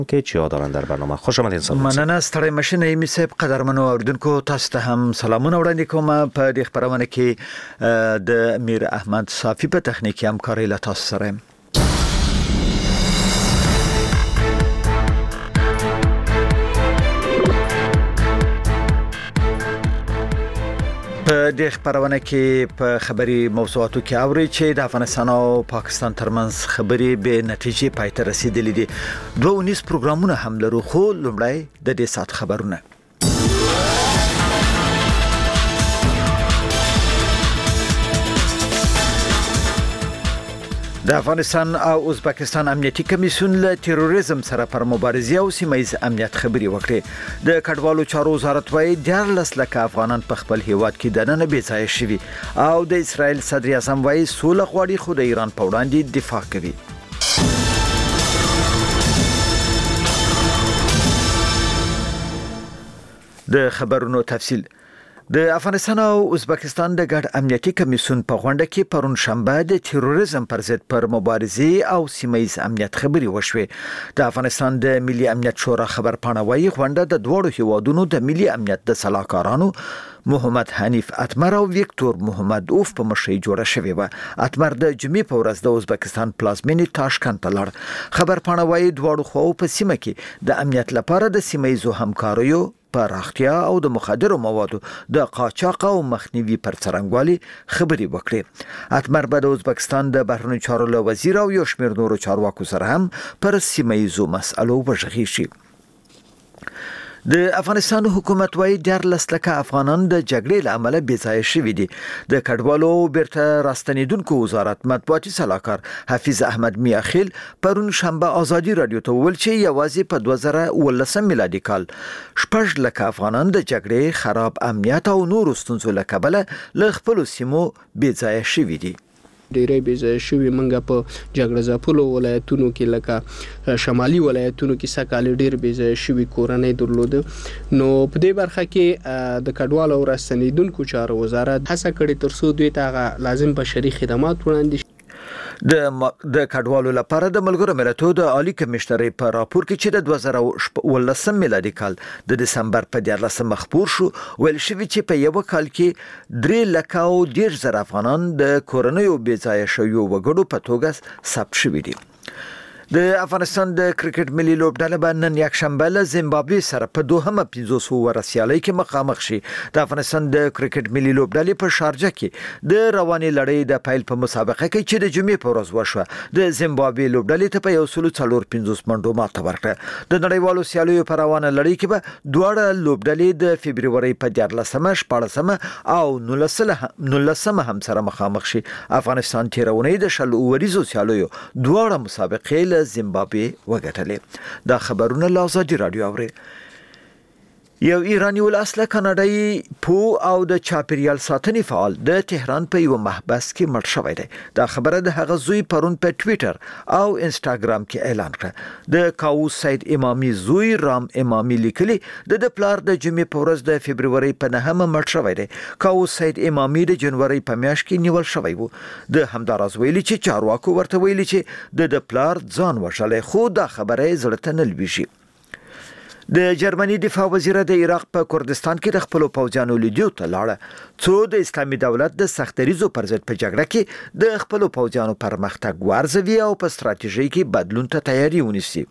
که چیا دارن در برنامه. خوش آمدید صاحب. مننه ستړی مشینه ایمی صاحب. قدرمنو اوریدونکو تاسو ته هم سلامونه وړاندې کوم. په دې خبرونه کې د امیر احمد صافی په تخنیکی همکاري له تاسو سره. په دې خبرونه کې په خبري موضوعاتو کې اوري چې د افغانستان او پاکستان ترمنځ خبري به نتیجې پای ته رسیدلې دي. 2 پروګرامونه هم لرو، خو لومړی د دې سات خبرونه. د افغانستان او ازبکستان امنیتي کمیسیون له تروریزم سره پر مبارزه او سیمایي امنیت خبري وکړي. د کډوالو چارو وزارت وايي 14 لک افغانان په خپل هیواد کې دننه بې ځای شوي او د اسرایل صدر اعظم وايي سوله غواړي خو د ایران په وړاندې دفاع کوي. د خبرونو تفصیل. د افغانستان او ازبکستان د ګډ امنیتي کمیسیون په غونډه کې پرون شنبه د تروریزم پر ضد پر مبارزه او سیمایي امنیت خبري وشوه. د افغانستان د ملي امنیت شورا خبرپاڼه وايي غونډه د دوړو هیوادونو د ملي امنیت د صلاحکارانو محمد حنیف اتمر او ویکتور محمد اوف په مشرۍ جوړه شوې و. اتمر د جمعې په ورځ د ازبکستان پلازمینې تاشکند ته لاړ. خبرپاڼه وايي دوړو خواو په سیمه کې د امنیت لپاره د سیمایي همکاریو پراختیا او د مخدرو موادو د قاچاق او مخنیوي پر څرنګوالي خبري وکړي. اتمر به د ازبکستان د بهرنیو چارو له وزیر او یو شمېر نورو چارواکو سره هم پر سیمایي مسألو وغږیږي شي. د افغانستان حکومت وايي 14 لک افغانان د جګړې له امله بې ځای شوي دي. د کډوالو بیرته راستنیدونکو وزارت مطبوعاتي صلاحکار حفیظ احمد میاخیل پرون شنبه ازادي رادیو ته وویل چې یوازې په 2019 میلادي کال 6 لک افغانان د جګړې خراب امنیت او نورو ستونزو له کبله له خپل سیمو بې ځای شوي دي. ډیری بې شوی منګه په جګړه ځپلو ولایتونو کې لکه شمالي ولایتونو کې سکهال ډیر بې شوی کورنۍ درلوده. نو په دې برخه کې د کډوالو او راستنیدونکو چارو وزارت هڅه کړې ترڅو دوی ته لازم بشري خدمات وړاندې د کډوالو لپاره د ملګرو ملتونو د عالی کمشنرۍ په راپور کې چې د 2019 میلادي کال د دسمبر په 14 مخبور شو ویل شوی چې په یو کال کې 3 لک او 10,000 افغانان د کورنیو بې ځای شویو وګړو په توګه ثبت شوي دي. د افغانستان د کرکټ ملي لوبډله به نن یک شنبه له زیمبابوې سره په دوهمه 500 ورسیالۍ کې مخامخ شي. د افغانستان د کرکټ ملي لوبډلې په شارجه کې د رواني لړۍ د پیل په مسابقه کې چې د جمعې په ورځ وشوه د زیمبابوې لوبډلې ته په 145 منډو ماته ورکړه. د نړیوالو سیالیو په روانه لړۍ کې به دواړه لوبډلې د فبرवरी په 14مه 14مه او 19مه هم سره مخامخ شي. افغانستان تیرونی د شل اوریزو سیالیو دواړه مسابقې زیمبابوې وګټلې. دا خبرونه له ازادي رادیو اوري. یو ایرانی ول اصله کاناډایي پو او د چاپیریال ساتنې فعال د تهران په یو محبس کې مړ شوی دی. دا خبره د هغه زوی پرون په ټوئیټر او انسټاګرام کې اعلان کړ. د کاووس سید امامي زوی رام امامي لیکلي د پلار د جمعې په ورځ د فبرवरी په 9مه مړ شوی دی. کاووس سید امامي د جنوري په میاشت کې نیول شوی وو. د همداراز ویلي چې چارواکو ورته ویلي چې د پلار ځان وژلې، خو دا خبره زړه ته نه لويږي. د جرمني دفاع وزیر د عراق په کردستان کې د خپل پوځیانو لیدو ته لاړ څو د اسلامي دولت د سختریزو پر ضد په جګړه کې د خپل پوځیانو پرمختګ ورزوي او په ستراتیژي کې بدلون ته تیاری ونیسي.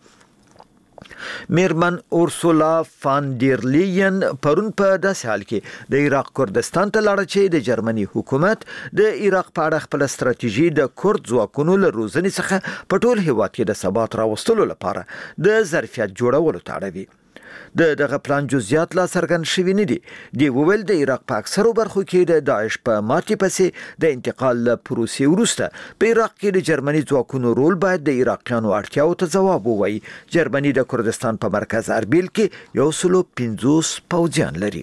میرمن اورسولا فان دیر لیین پرون په داسې حال کې د عراق کردستان ته لاړه چې د جرمني حکومت د عراق په اړه خپل ستراتیژي د کرد ځواکونو له روزنې څخه په ټول هیواد کې د ثبات راوستلو لپاره د ظرفیت جوړولو ته اړوي. دغه پلان جزئیات لا څرګند شوي نه دي. دی وویل د عراق په اکثرو برخو کې د داعش په ماتې پسې د انتقال له پروسې وروسته په عراق کې د جرمني ځواکونو رول باید د عراقیانو اړتیاو ته ځواب ووایي. جرمني د کردستان په مرکز اربیل کې 150 پوځیان لري.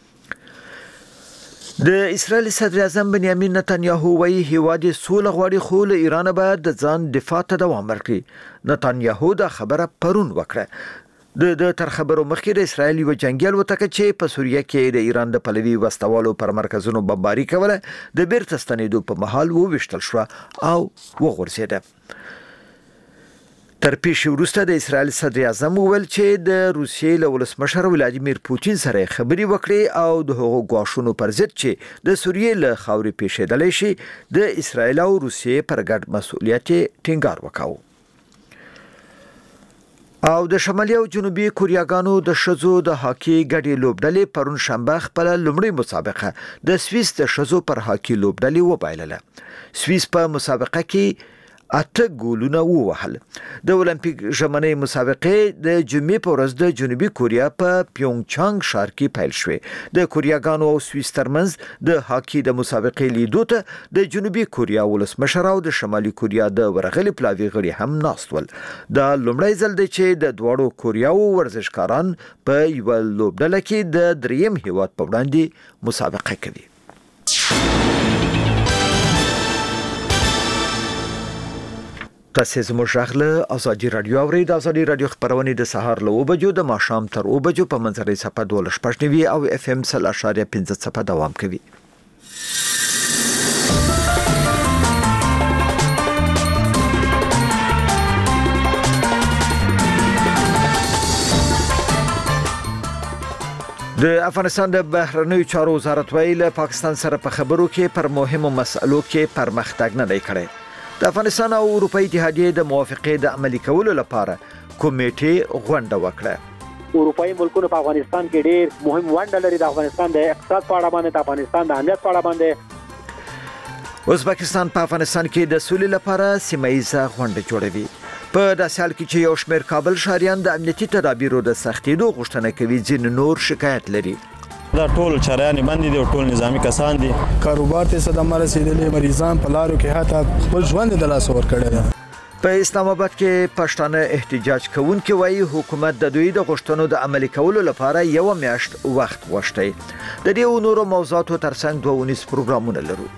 د اسرائیل صدر اعظم بنیامین نتانیاهو وايي هیواد سوله غواړي خو له ایران به د ځان دفاع ته دوام ورکړي. نتانیاهو دا خبره پرون وکړه. د تر خبرو مخکې د اسرائیل یو جنگیال وټاکه چې په سوریه کې د ایران د پلوي وسوالو پر مرکزونو بمباري کوله د بیرته ستنېدو په محل وویشتل شو او وغورځیده. تر پیښې وروسته د اسرایل صدر اعظم وویل چې د روسیې له ولسمشر ولادیمیر پوتین سره خبرې وکړي او د هغو ګواښونو پر ضد چې د سوریې له خاورې پیښېدلی شي د اسرایل او روسیې پر ګډ مسؤلیت ټینګار وکاوه. او د شمالي او جنوبي کوریاګانو د شزو د هاکي ګډي لوبډلې پرون شنبه خپل لومړی مسابقه د سویس د شزو پر هاکي لوبډلې وبایلله. سویس په مسابقه کې 8 ګولونه ووهل. د اولمپیک ژمنۍ مسابقې د جمعې په ورځ د جنوبي کوریا په پیونګچانګ ښار کې پیل شوې. د کوریاګانو او سویس ترمنځ د هاکي د مسابقې لیدو ته د جنوبي کوریا ولسمشر او د شمالي کوریا د ورغلي پلاوي غړي هم ناست ول. دا لومړی ځل دی چې د دواړو کوریاو ورزشکاران په یو لوبډله کې د دریم هیواد په وړاندې مسابقه کوي. تاسو زموږ غږ ازادي رادیو اورئ. د ازادي رادیو خبرونه د سهار له 9 بجو د ماښام تر 9 بجو په منځري صفحه 12.9 او اف ام 0.5 صفحه دوام کوي. د افغانستان د بهرنیو چارو وزارت ویل پاکستان سره په خبرو کې پر مهمو مسلو کې پرمختګ نه دی کړی. د افغانستان او اروپאי اتحادیې د موافقې د عملي کولو لپاره کمیټې غونډه وکړه. اروپאי ملکونو په افغانستان کې ډېر مهم ونډه لري. د افغانستان د اقتصاد په اړه باندې، د افغانستان د امنیت په اړه باندې. ازبکستان په افغانستان کې د سولې لپاره سیمه‌ایزه غونډه جوړوي. په داسې حال کې چې یو شمېر کابل ښاریان د امنیتي تدابیرو د سختېدو غوښتنه کوي، ځینې نور شکایت لري. دا ټول چاريان باندې دي او ټول نظامی کسان دي. کاروبار ته صدمه رسیدلې، مریضان په لارو کې حتی خپل ژوند د لاس ور کړی دی. په اسلام آباد کې پښتانه احتجاج کوونکي وایي حکومت د دوی د غوښتنو د عملي کولو لپاره یو میاشت وخت غوښتي. د دې او نورو موضوعاتو ترڅنګ 2 پروګرامونه لرو.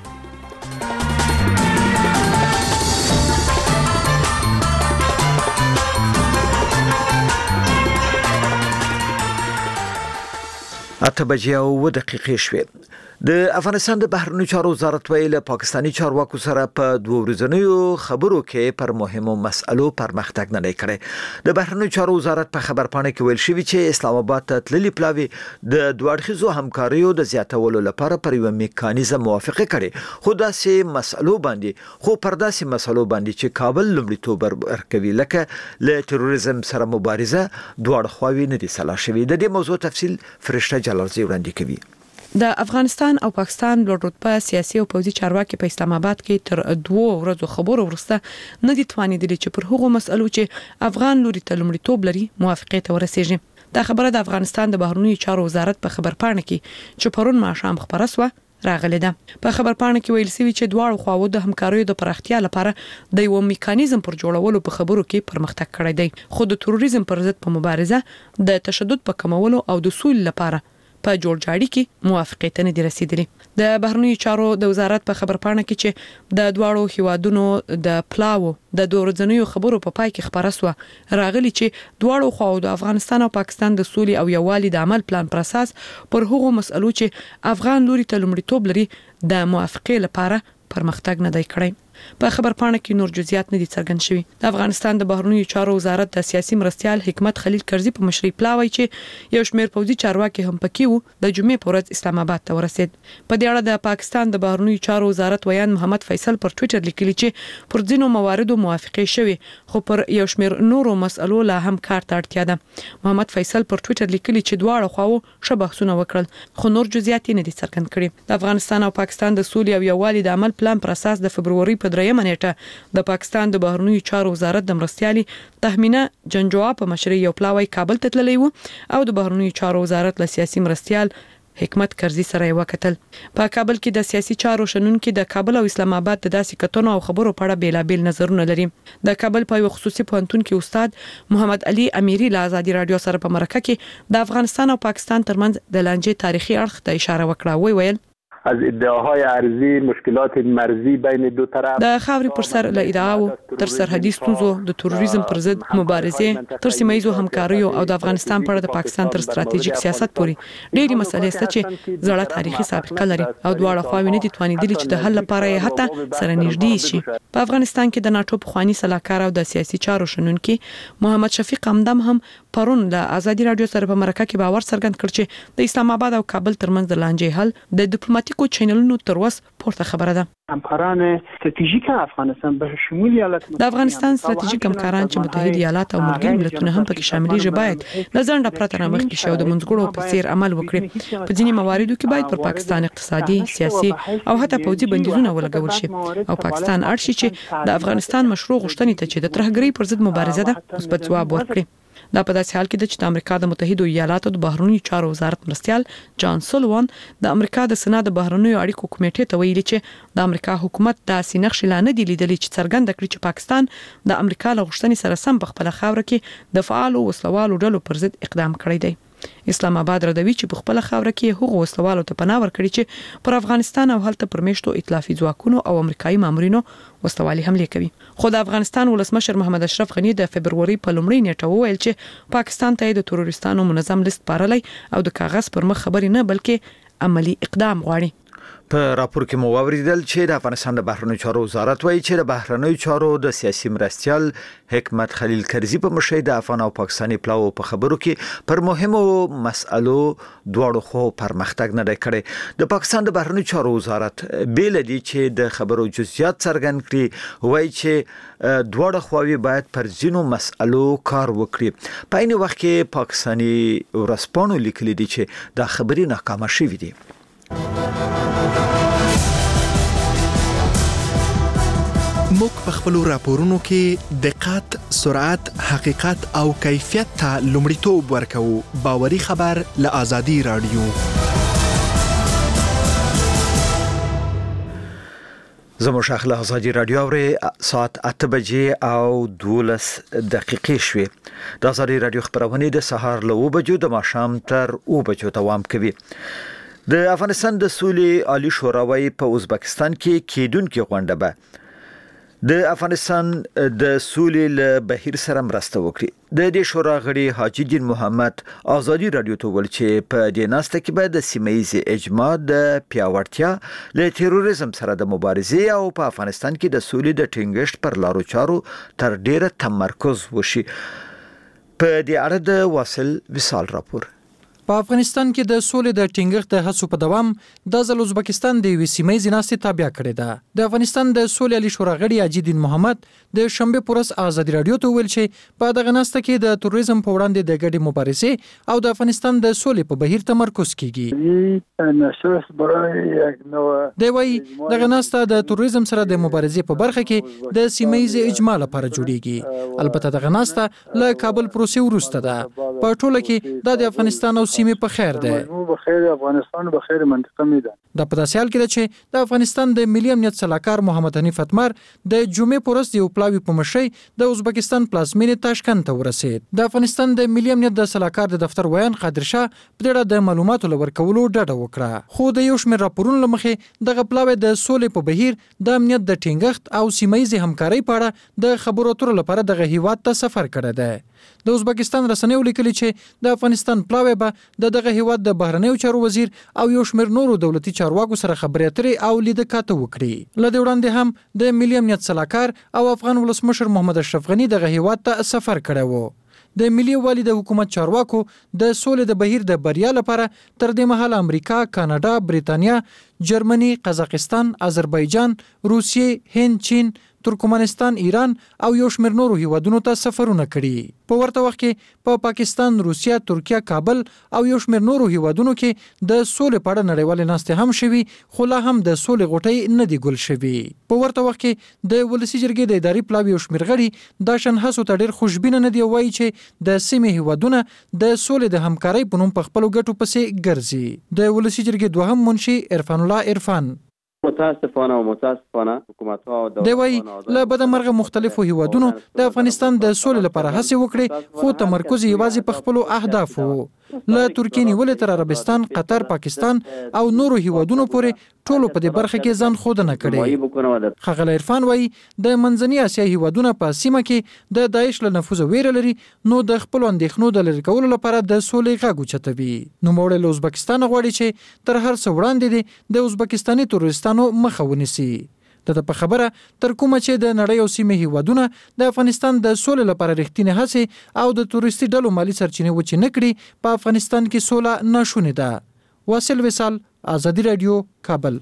اته بجې او 2 دقیقې شوې. د افغانستان د بهرنیو چارو وزارت ویل پاکستانی چارواکو سره په 2 ورځنیو خبرو کې پر مهمو مسألو پرمختګ نه کړي. د بهرنیو چارو وزارت په خبرپاڼه کې ویل شوی چې اسلام آباد ته تللي پلاوي د دوړخیزو همکاریو د زیاتولو لپاره پر یو میکانیزم موافقه کړي. خو داسې مسألو باندې چې کابل لومړیتوب ورکوي لکه له تروریزم سره مبارزه دواړه خواوې نه دي سلا شوي. د دې موضوع تفصیل فرشته جلالزی وړاندې کوي. د افغانستان او پاکستان لوړ رتبه سیاسي او پوځي چارواکي په اسلام آباد کې تر 2 ورځو خبرو وروسته نه دي توانیدلي چې پر هغو مسألو چې افغان لوري ته لومړیتوب لري موافقه ته ورسیږي. دا خبره د افغانستان د بهرنیو چارو وزارت په خبرپاڼه کې چې پرون ماښام خبره سوه راغلی ده. په خبرپاڼه کې ویل شوی چې دواړو خواوو د همکاریو د پراختیا لپاره د یو میکانیزم پر جوړولو په خبرو کې پرمختګ کړی دی. خو د تروریزم پر ضد په مبارزه د تشدد په کمولو او د سولې لپاره په جوړجاړي کې موافقه ته نه دي رسیدلي. د بهرنیو چارو د وزارت په خبرپاڼه کې چې د دواړو هیوادونو د پلاو د 2 ورځنیو خبرو په پای کې خبره سوه راغلی چې دواړو خواوو د افغانستان او پاکستان د سولې او یووالي د عمل پلان پر اساس پر هغو مسألو چې افغان لوري ته لومړیتوب لري د موافقه لپاره پرمختګ نه دی کړی. په خبرپاڼه کې نور جزئیات نه دي څرګند شوي. د افغانستان د بهرنیو چارو وزارت د سیاسي مرستيال حکمت خلیل کرزي په مشرۍ پلاوي چې یو شمېر پوځي چارواکي هم پکې وو د جمعې په ورځ اسلام آباد ته ورسید. په دې اړه د پاکستان د بهرنیو چارو وزارت ویان محمد فیصل پر ټوئیټر لیکلي چې پر ځینو مواردو موافقه شوه خو پر یو شمېر نورو مسألو لا هم کار ته اړتیا ده. محمد فیصل پر ټوئیټر لیکلي چې دواړه خواوو ښه بحثونه وکړل خو نور جزئیات نه دي څرګند کړي. د افغانستان او پاکستان د سولې او یووالي د عمل پلان پر اساس د فبروري په 3 نیټه د پاکستان د بهرنیو چارو وزارت د مرستيالي تهمینه جنجوا په مشرۍ یو پلاوی کابل ته تللی وو او د بهرنیو چارو وزارت له سیاسي مرستيال حکمت کرزي سره وکتل. په کابل کې د سیاسي چارو شنونکو د کابل او اسلام آباد د داسې کتنو او خبرو په اړه بیلابیل نظرونه لري. د کابل په یو خصوصي پوهنتون کې استاد محمد علي اميري له ازادي رادیو سره په مرکه کې د افغانستان او پاکستان ترمنځ د لانجې تاریخي اړخ ته اشاره وکړه. ویل از ادعاهای ارزی مشکلات مرزی بین دو طرف د خاورې پر سر له ادعاو تر سرحدي ستونزو د تروریزم پر ضد مبارزې تر سیمایي همکاریو او د افغانستان پر د پاکستان تر ستراتیژیک سیاست پورې ډېری مسلې شته چې زړه تاریخي سابقه لري او دواړه خواوې نه دي توانیدلي چې د حل لپاره یې حتی سره نږدې شي. په افغانستان کې د ناتو پخوانی سلاکار او د سیاسي چارو شنونکي محمد شفیق همدم هم پرون د آزادي رادیو سره په مرکه کې باور څرګند کړ چې د اسلام آباد او کابل ترمنځ د لانجې حل د ډیپلوماټیکو چینلونو تر اوسه پورته خبره ده. همکاران استراتیژیک افغانستان به شمول ایالات د افغانستان استراتیژیک همکاران چې متحده ایالات او ملګري ملتونه هم پکې شاملېږي باید د ځنډ پرته نه مخکې شي او د منځګړو په څیر عمل وکړي. په ځینې مواردو کې باید پر پاکستان اقتصادي، سیاسي او حتی پوځي بندیزونه ولګول شي او پاکستان اړ شي چې د افغانستان مشروع غوښتنې ته چې د ترهګرۍ پر ضد مبارزه ده مثبت ځواب ورکړي. دا په داسې حال کې چې د امریکا د متحده ایالاتو د بهرنیو چارو وزارت مرستيال جان سولوان د امریکا د سنا د بهرنیو اړیکو کمیټې ته ویلي چې د امریکا حکومت داسې نقش لا نه دی لیدلی چې څرګند کړي چې پاکستان د امریکا له غوښتنې سره سم په خپل خاور کې د فعالو وسلوالو ډلو پر ضد اقدام کړی دی. اسلام آباد ردوي چې په خپل خاور کې هغو وسلوالو ته پناه ورکړي چې پر افغانستان او هلته پر میشتو ائتلافي ځواکونو او امریکایي مامورینو وسلوالي حمله کوي. خو د افغانستان ولسمشر محمد اشرف غنی د فبرवरी په لومړۍ نیټه وویل چې پاکستان ته د تروریستانو منظم لیست پارلای او د کاغذ پر مخ خبرې نه بلکې عملی اقدام غواړي. په راپور کې مو واوریدل چې د افغانستان د بهرنیو چارو وزارت وایي چې د بهرنیو چارو د سیاسي مرستيال حکمت خلیل کرزي په مشرۍ د افغان او پاکستاني پلاو په خبرو کې پر مهمو مسألو دواړو خو پرمختګ نه دی کړی. د پاکستان د بهرنیو چارو وزارت بیل دی چې د خبرو جزئیات څرګند کړي، وایي چې دواړه خواوې باید پر ځینو مسألو کار وکړي. په عین وخت کې پاکستاني ورسپانو لیکلي دي چې دا خبرې ناکامه شوې دي. موږ په خپل راپورونو کې دقت، سرعت، حقیقت او کیفیت ته لومړیتوب ورکوو. باوري خبر له آزادي رادیو. زموږ شاخله آزادي رادیو اوري ساعت 8 بجې او 12 دقیقې شوې. د آزادي رادیو خبرونه د سهار له 9 بجو د ماښام تر 9 بجو دوام کوي. د افغانستان د سولې عالی شورا په ازبکستان کې کېدونکې غونډه به د افغانستان د سولې له بهیر سره مرسته وکړي. د دې شورا غړي حاجی دین محمد آزادي رادیو ته ویل چې په دې ناسته کې به د سیمه‌ییز اجماع د پیاوړتیا له تروریزم سره د مبارزې او په افغانستان کې د سولې د ټینګښت پر لارو چارو تر ډیره تمرکز وشي. په دې اړه د واصل وصال راپور. په افغانستان کې د سولې د ټینګښت د هڅو په دوام د ځل ازبکستان د سیمه‌ییز ناستې تابع کړې ده. د افغانستان د سولې علی شورا غړي حاجی دین محمد د شنبه پورس آزادي رادیو ته ویل چې په دغه ناسته کې د تروریزم په وړاندې د ګډې مبارزې او د افغانستان د سولې په بهیر تمرکز کیږي. دی وايي دغه ناسته د تروریزم سره د مبارزې په برخه کې د سیمه‌ییز اجماع لپاره جوړیږي. البته دغه ناسته له کابل پروسې وروسته ده. په ټوله کې د افغانستان او سیمې په خیر ده. افغانستان په خیر منطقه می ده. د پداسې حال کې ده چې د افغانستان د ملي امنیت سلاکار محمد حنیف اتمر د جمعې پورس د پلاوی په مشرۍ د ازبکستان پلازمینې تاشکند ته ورسید. د افغانستان د ملي امنیت د سلاکار د دفتر ویان قادر شاه په اړه د معلوماتو لورکولو ډډه وکړه. خو د یو شمېر راپورونو لمخې دغه پلاوی د سولې په بهیر د امنیت د ټینګښت او سیمه‌ییز همکارۍ په اړه د خبرو اترو لپاره دغه هیواد ته سفر کړی دی. د ازبکستان رسنیو لیکلي چې د افغانستان پلاوی به دغه هیواد د بهرنیو چارو وزیر او یو شمېر نورو دولتي چارواکو سره خبرې اترې او لیده کاته وکړي. له دې وړاندې هم د ملي امنیت سلاکار او افغان ولسمشر محمد اشرف غنی دغه هیواد ته سفر کړی و. د ملي والي د حکومت چارواکو د سولې د بهیر د بریا لپاره تر دې مهاله امریکا، کاناډا، بریتانیا، جرمني، قزاقستان، آذربایجان، روسیې، هند، چین، ترکمنستان، ایران او یو شمېر نورو هیوادونو ته سفرونه کړي. په ورته وخت کې په پاکستان، روسیا، ترکیه، کابل او یو شمېر نورو هیوادونو کې د سولې په اړه نړیوالې ناستې هم شوي، خو لا هم د سولې غوټۍ نه دي ګل شوي. په ورته وخت کې د ولسي جرګې د اداري پلاوي یو شمېر غړي دا شان هڅو ته ډېر خوشبینه نه دي او وایي چې د سیمې هیوادونه د سولې د همکارۍ په نوم په خپلو ګټو پسې ګرځي. د ولسي جرګې دوهم منشي عرفان الله عرفان متاسفانه حکومت‌ها دی وايي له بدمرغه مختلفو هیوادونو د افغانستان د سولې لپاره هڅې وکړي، خو تمرکز یوازې په خپلو اهدافو. له ترکیې نیولې تر عربستان، قطر، پاکستان او نورو هیوادونو پورې ټولو په دې برخه کې ځان ښودنه کړې. ښاغلی عرفان وایي د منځنۍ اسیا هیوادونه په سیمه کې د داعش له نفوذه ویره لري، نو د خپلو اندېښنو د لرې کولو لپاره د سولې غږ اوچتوي. نوموړی له ازبکستان غواړي چې تر هر څه وړاندې دي د ازبکستاني تروریستانو مخه ونیسي. د په خبره تر کومه چې د نړۍ او سیمې هیوادونه د افغانستان د سولې لپاره رښتینې هڅې او د تروریستي ډلو مالی سرچینې وچې نه کړي، په افغانستان کې سوله ناشونې ده. واصل وصال، آزادي رادیو، کابل.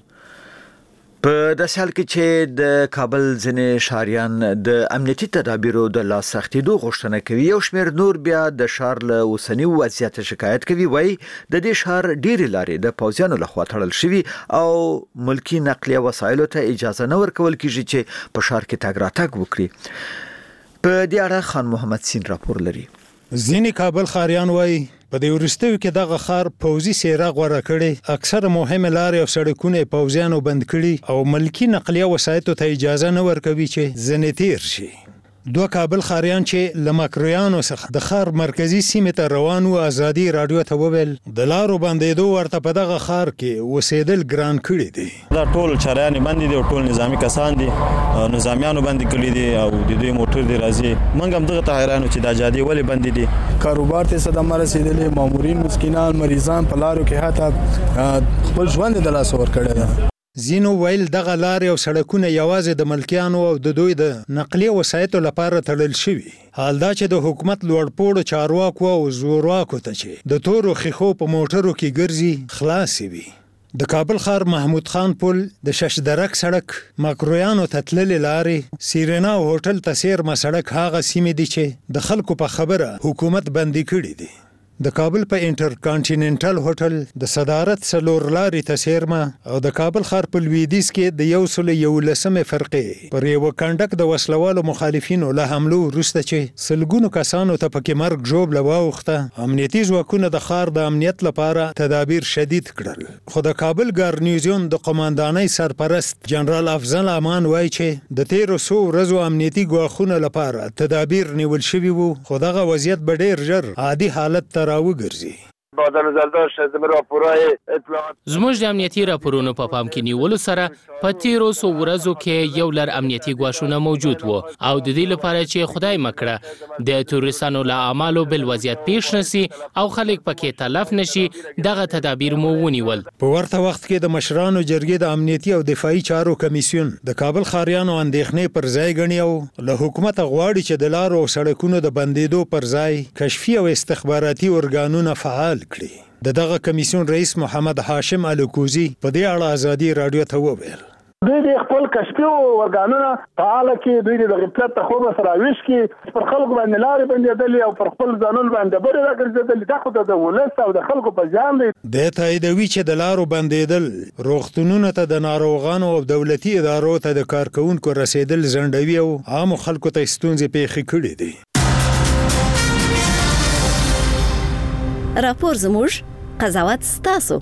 په داسې حال کې چې د کابل ځینې ښاریان د امنیتي تدابیرو د لاسختېدو غوښتنه کوي، یو شمېر نور بیا د ښار له اوسني وضعیت شکایت کوي. وایي د دې ښار ډېرې لارې د پوځیانو لخوا تړل شوي او ملکی نقلیه وسایلو ته اجازه نه ورکول کیږي چې په ښار کې تګ راتګ وکړي. په دې اړه خان محمد سین راپور لري. ځینې کابل ښاریان وایي په دې وروستیو کې دغه ښار پوځي څېره غوره کړې، اکثره مهمه لارې او سړکونه یې پوځیانو بند کړي او ملکی نقلیه وسایطو ته اجازه نه ورکوي چې ځنې تیر شي. دوه کابل ښاریان چې له مکرویانو څخه د ښار مرکزي سیمې ته روان وو ازادي رادیو ته وویل د لارو بندېدو ورته په دغه ښار کې اوسېدل ګران کړي دي. دا ټول چاريان بندي دي او ټول نظامی کسان دي، نظامیانو بندي کړي دي او د دوی موټر دی راځي. موږ هم دغه ته حیرانو چې دا جادي ولې بندي دي. کاروبار ته صدمه رسیدلې، مامورین، مسکینان، مریضان په لارو کې حتی خپل ژوند د لاس ور کړی دی. زینو ویل دغه لارې او سړکونه یوازې د ملکیانو او د دوی د نقلیه وسایطو لپاره تړل شوي. حال دا چې د حکومت لوړپوړو چارواکو او زورواکو ته چې د تورو خیخو په موټرو کې ګرځي خلاصې وي. د کابل ښار محمود خان پل، د ششدرک سړک، مکرویانو ته تللې لارې، سیرینا هوټل ته څیرمه سړک هغه سیمې دي چې د خلکو په خبره حکومت بندي کړي دي. د کابل په انټر کانټیننټل هوټل د صدارت څلور لارې ته څیرمه او د کابل ښار په لویدیځ کې د 111 فرقې پر یو کنډک د وسلوالو مخالفینو له حملو وروسته چې سلګونو کسانو ته پکې مرګ ژوبله واوښته، امنیتي ځواکونه د ښار د امنیت لپاره تدابیر شدید کړل. خو د کابل ګارنیزیون د قماندانۍ سرپرست جنرال افضل امان وایي چې د تیرو څو ورځو امنیتي ګواښونو لپاره تدابیر نیول شوي وو، خو دغه وضعیت به ډېر ژر عادي حالت ته راوګرځي. زموږ د امنیتي راپورونو په پام کې نیولو سره په تیرو څو ورځو کې یو لړ امنیتي ګواښونه موجود وو او د دې لپاره چې خدای مکړه د تروریستانو له اعمالو بل وضعیت پیښ نشي او خلک پکې تلف نشي، دغه تدابیر مو ونیول. په ورته وخت کې د مشرانو جرګې د امنیتي او دفاعي چارو کمیسیون د کابل ښاریانو اندېښنې پر ځای ګڼي او له حکومت غواړي چې د لارو او سړکونو د بندېدو پر ځای کشفي او استخباراتي ارګانونه فعال کړي. دغه کمیسیون رئیس محمد هاشم الکوزی په دې اړه ازادي رادیو ته وویل دوی د خپل کشفي ارګانونه فعال کړي، دوی د غفلت ته خوب سره ویش کړي، پر خلکو باندې لارې بندېدلې او پر خپل ځانون باندې بری راګرځېدلې. دا خو د ولس او د خلکو په ځان دی. د تاییدوي چې د لارو بندېدل روغتونونو ته د ناروغانو او دولتي ادارو ته د کارکونکو رسیدل ځنډوي او عامو خلکو ته ستونزې پیښې کړي دي. راپور زموږ، قضاوت ستاسو.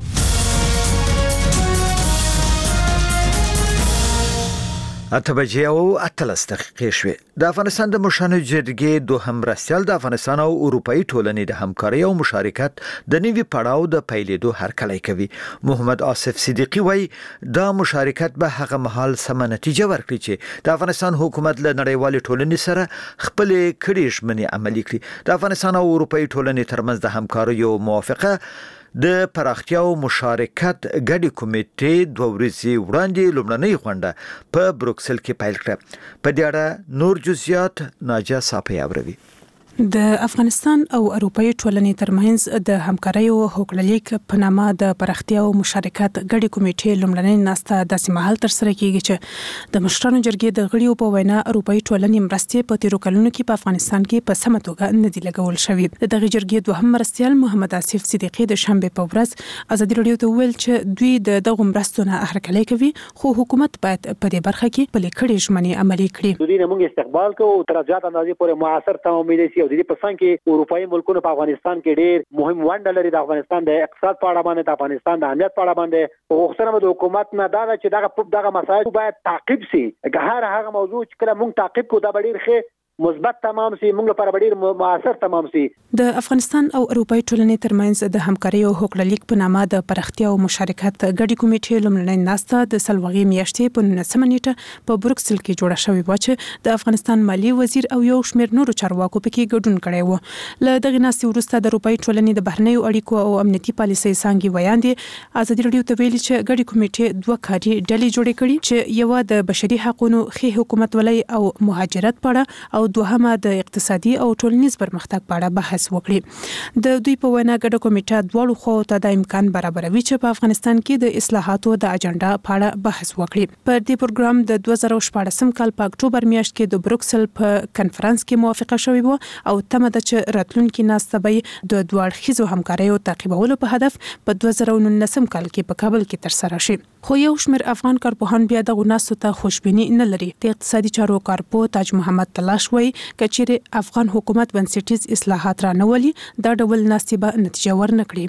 اته بجې او 18 دقیقې شوې. د افغانستان د مشرانو جرګې دوهم مرستیال د افغانستان او اروپאי ټولنې د همکارۍ او مشارکت د نوي پړاو د پیلېدو هرکلی کوي. محمد آصف صدیقی وایي دا مشارکت به هغه مهال سمه نتیجه ورکړي چې د افغانستان حکومت له نړیوالې ټولنې سره خپل کړي ژمنې عملي کړي. د افغانستان او اروپאי ټولنې ترمنځ د همکاریو موافقه د پراختیا او مشارکت ګډي کمیټې 2 ورځې وړاندې لومړنۍ غونډه په بروکسل کې پیل کړه. په دې اړه نور جزئیات ناجا صافی اوروي. د افغانستان او اروپאי ټولنې ترمنځ د همکارۍ او هوکړلیک په نامه د پراختیا او مشارکت ګډي کمیټې لومړنۍ ناسته داسې مهال تر سره کیږي چې د مشرانو جرګې د غړیو په وینا اروپאי ټولنې مرستې په تیرو کلونو کې په افغانستان کې په سمه توګه نه دي لګول شوې. دغه جرګې دوهم مرستیال محمد آصف صدیقی د شنبه په ورځ ازادي رادیو ته ویل چې دوی د دغه مرستو نه هرکلی کوي، خو حکومت باید په دې برخه کې بلې کړي ژمنې عملي کړي. دوی موږ استقبال کوو تر زیات اندازې پورې معاصر تعامل او د دې په څنګ کې اروپאי ملکونو په افغانستان کې ډېر مهم ونډه لري. د افغانستان د اقتصاد په اړه باندې، د افغانستان د امنیت په اړه باندې غوښتنه د حکومت نه دا چې دغه مسایل باید تعقیب شي. هر هغه موضوع چې کله موږ تعقیب کوو دا ډېر ښه مثبت تمام سي موږ لپاره ډیر موثر تمام سي. د افغانستان او اروپאי ټولنې ترمنځ د همکارۍ او هوکړلیک په نامه د پراختیا او مشارکت ګډي کمیټې لومړنۍ ناسته د سلوغي میاشتې په 19 نیټه په بروکسل کې جوړه شوې و چې د افغانستان مالی وزیر او یو شمېر نورو چارواکو پکې ګډون کړی و. له دغه ناستې وروسته د اروپאי ټولنې د بهرنیو اړیکو او امنیتي پالیسۍ څانګې ویاندې ازادي راډیو ته ویلي چې ګډي کمیټې دوه کاري ډلې جوړې کړي چې یو د بشري حقوقو ښه حکومت ولای او مهاجرت په اړه او دوهمه د اقتصادي او ټولنیز پرمختګ په اړه بحث وکړي. د دوی په وینا ګډه کمیټه دواړو خواو ته د امکان برابروي چې په افغانستان کې د اصلاحاتو د اجنډا په اړه بحث وکړي. پر دې پروګرام د 2014 کال په اکتوبر میاشت کې د بروکسل په کنفرانس کې موافقه شوې و او تمه ده چې راتلونکي ناسته به د دوه اړخیزو همکاریو تعقیبولو په هدف په 2019 کال کې په کابل کې ترسره شي. خو یو شمېر افغان کارپوهان بیا د ناستو ته خوشبیني نه لري. د اقتصادي چارو کارپو تاج محمد تلاش وایي کچېرې افغان حکومت بنسټیز اصلاحات رانولي دا ډول ناستې به نتیجه ورنکړي.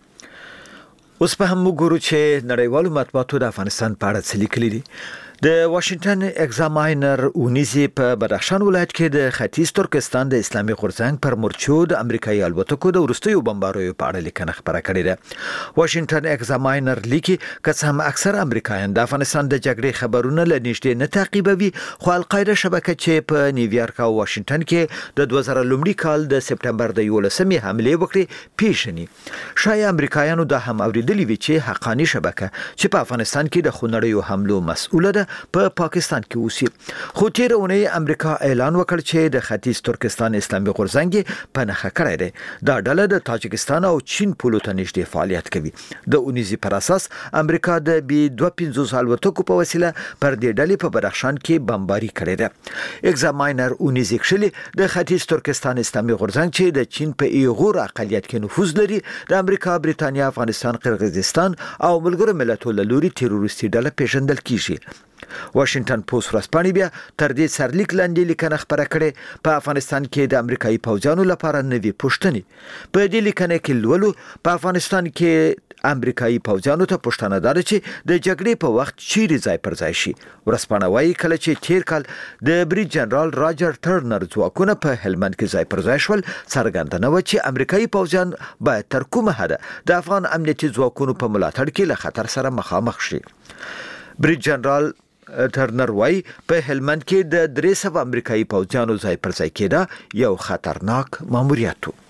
اوس په هم وګورو چې نړیوالو مطبوعاتو د افغانستان په اړه څه لیکلي دي. د واشنگټن ایگزاماینر اونیزي په بدخشان ولایت کې د ختیځ ترکستان د اسلامي غورځنګ پر مورچو د امریکایي الوتکو د وروستیو بمباریو په اړه لیکنه خبره کړې ده. واشنگټن ایگزاماینر لیکي که هم اکثر امریکایان د افغانستان د جګړې خبرونه له نږدې نه تعقیبوي خو القاعده شبکه چې په نیویارک او واشنگټن کې د 2000 کال د سپټمبر د 11مې حمله وکړې پیښني. شای امریکایانو د هم اوریدلي وی چې حقانی شبکه چې په افغانستان کې د خونړیو حملو مسؤله ده په پاکستان کې اوسي. خو تیر اونۍ امریکا اعلان وکړ چې د ختیځ ترکستان اسلامي غورځنګ په نخښه کړی دی. دا ډله د تاجکستان او چین پولو ته نږدې فعالیت کوي. د اونیزي پر اساس امریکا د بي 250 الوتکو په وسیله پر دې ډلې په بدخشان کې بمباري کړې ده. ایگزاماینر اونیزي کښلي د ختیځ ترکستان اسلامي غورځنګ چې د چین په ایغور اقلیت کې نفوذ لري د امریکا، بریتانیا، افغانستان، قرغیزستان او ملګرو ملتونو له لوري تروریستي ډله پیژندل کیږي. واشنگټن پوسټ ورځپاڼې بیا تر دې سرلیک لاندې لیکنه خبره کړې په افغانستان کې د امریکایي پوځیانو لپاره نوې پوښتنې. په دې لیکنه کې لولو په افغانستان کې امریکایي پوځیانو ته پوښتنه ده چې د جګړې په وخت چیرې ځای پر ځای شي. ورځپاڼه وایي کله چې تیر کال د بریټ جنرال راجر ټرنر ځواکونه په هلمند کې ځای پر ځای شول څرګنده نه و چې امریکایي پوځیان باید تر کومه حده د افغان امنیتي ځواکونو په ملاتړ کې له خطر سره مخامخ شي. بریټ جنرال ټرنر وای په هلمند کې د 300 امریکایي پوځیانو ځای پر ځای کېده یو خطرناک ماموریت و.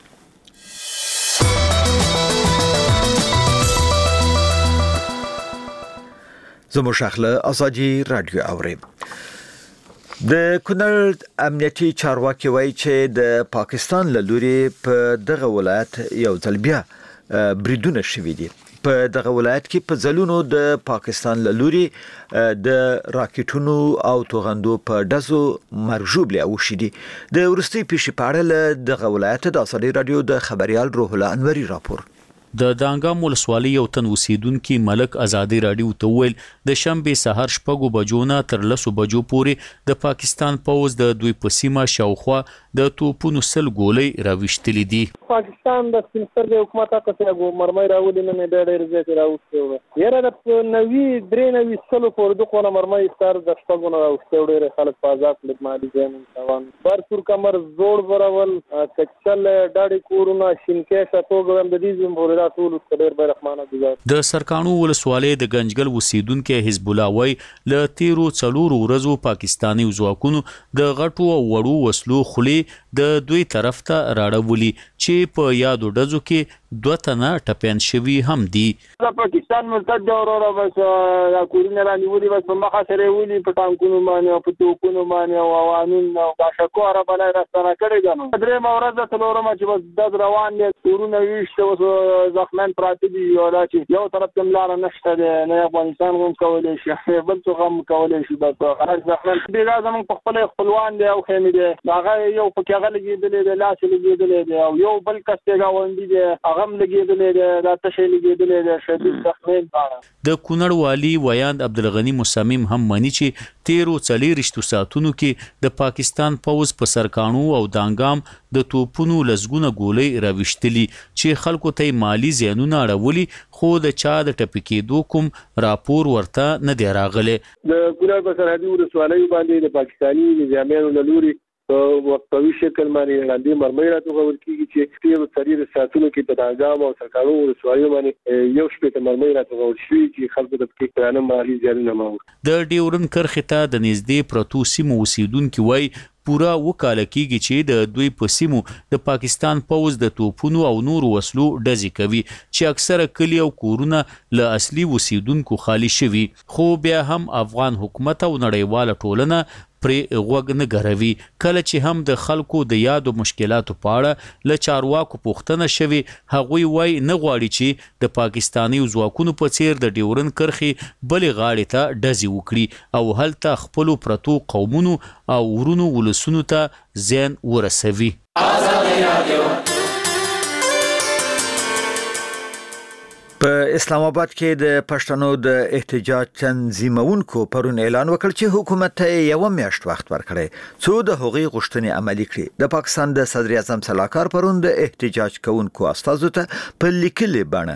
زموږ شخله ازادي رادیو اوري. د کونړ امنیتي چارواکي وایي چې د پاکستان له لوري په دغه ولایت یو ځل بیا بریدونه شوي دي. په دغه ولایت کې په ځلونو د پاکستان له لوري د راکټونو او توغندو په ډزو مرګ ژوبلې اوښې دي. د وروستۍ پیښې په اړه له دغه ولایت د ازادي رادیو د خبريال روح الله انوري راپور. د دانګام ولسوالۍ یو تن اوسیدونکي ملک ازادي رادیو ته ویل د شنبه سهار 6 بجو نه تر 10 بجو پورې د پاکستان پوز د دوی په سیمه شاوخوا د توپونو سل ګولۍ راوښتلې دي. پاکستان د سپینستر حکومت هغه مرمۍ راولې نه ډېر زیات راوښتو یاره د نوي درې نوي سلو پر دغه مرمۍ ستار د شپږونو راوښتو ډېر خلک په آزاد لید مالي ځین توان بر تور کمر زوړ ورول کچل ډاډي کورونه شینکې شاتوګم د دې زموږ د سرکانو ولسوالۍ د گنجګل اوسیدونکو حزب الله وای له تیرو څلورو ورځو پاکستاني ځواکونو د غټو او وړو وسلو خولي د دوی طرف ته راړولي چې په یادو ډزو کې 2 تنه ټپيان شوي هم دي. د پاکستان مرتد اورورا بس یا کورونه رانیولي بس په مخه سره ویلي په ټانکونو باندې او په توپونو باندې او اوانین او باشکو عربانه راستنه کړی غنو درې مورزه تلورم چې بس د روان دي کورونه ویشته زخمن پراته دي او دا چې یو طرف ته لار نشته نه افغانستان هم کولای شي بل څه هم کولای شي د خلاص زخمن دي لازم په خپل خپلوان دي او خېمې دي هغه یو په کې هغه لګیدلې دي لاس لګیدلې دي او یو بل کس ته غونډي دي هغه لګیدلې دي دا تشه لګیدلې دي شدید زخمین د کونړ والی ویاند عبدالغنی مصمم هم مانی چې تیرو 40 ساعتونو کې د پاکستان پوز په سرکانو او دانګام د توپونو لزګونه ګولۍ راوښتلي چې خلکو ته مالی زیانونه اړولي خو د چا د ټپکېدو کوم راپور ورته نه دی راغلی. د کونړ په سرحدي ولسوالۍ باندې د پاکستاني نظامیانو له لوري په وقفوي شکل باندې لاندې مرمۍ راټوکول کیږي چې تیر څلور ساعتونو کې په دانګام او سرکارو ولسوالیو باندې یو شپه مرمۍ راټوکول شوې چې خلکو د پکې پلان مالي زیانونه ماوه. د ډیورن کرښې ته د نږدې پرتو سیمو اوسیدونکو وایي پورا وکاله کیږي چې د دوی په سیمو د پاکستان پوز د توپونو او نورو وسلو ډزې کوي چې اکثره کلی او کورونه له اصلي اوسیدونکو خالی شوي، خو بیا هم افغان حکومت او نړیواله ټولنه پرې غوږ نه ګروي. کله چې هم د خلکو د یادو مشکلاتو په اړه له چارواکو پوښتنه شوې، هغوی وایي نه غواړي چې د پاکستاني ځواکونو په څیر د ډیورن کرښې بلې غاړې ته ډزې وکړي او هلته خپلو پرتو قومونو او ورونو ولسونو ته زیان ورسوي. په اسلام آباد کې د پښتنو د احتجاج تنظیمونکو پرون اعلان وکړ چې حکومت ته یو میاشت وخت ورکړي څو د هغوی غوښتنې عملي کړي. د پاکستان د صدر اعظم سلاکار پرون د احتجاج کوونکو استازو ته په لیکلي بڼه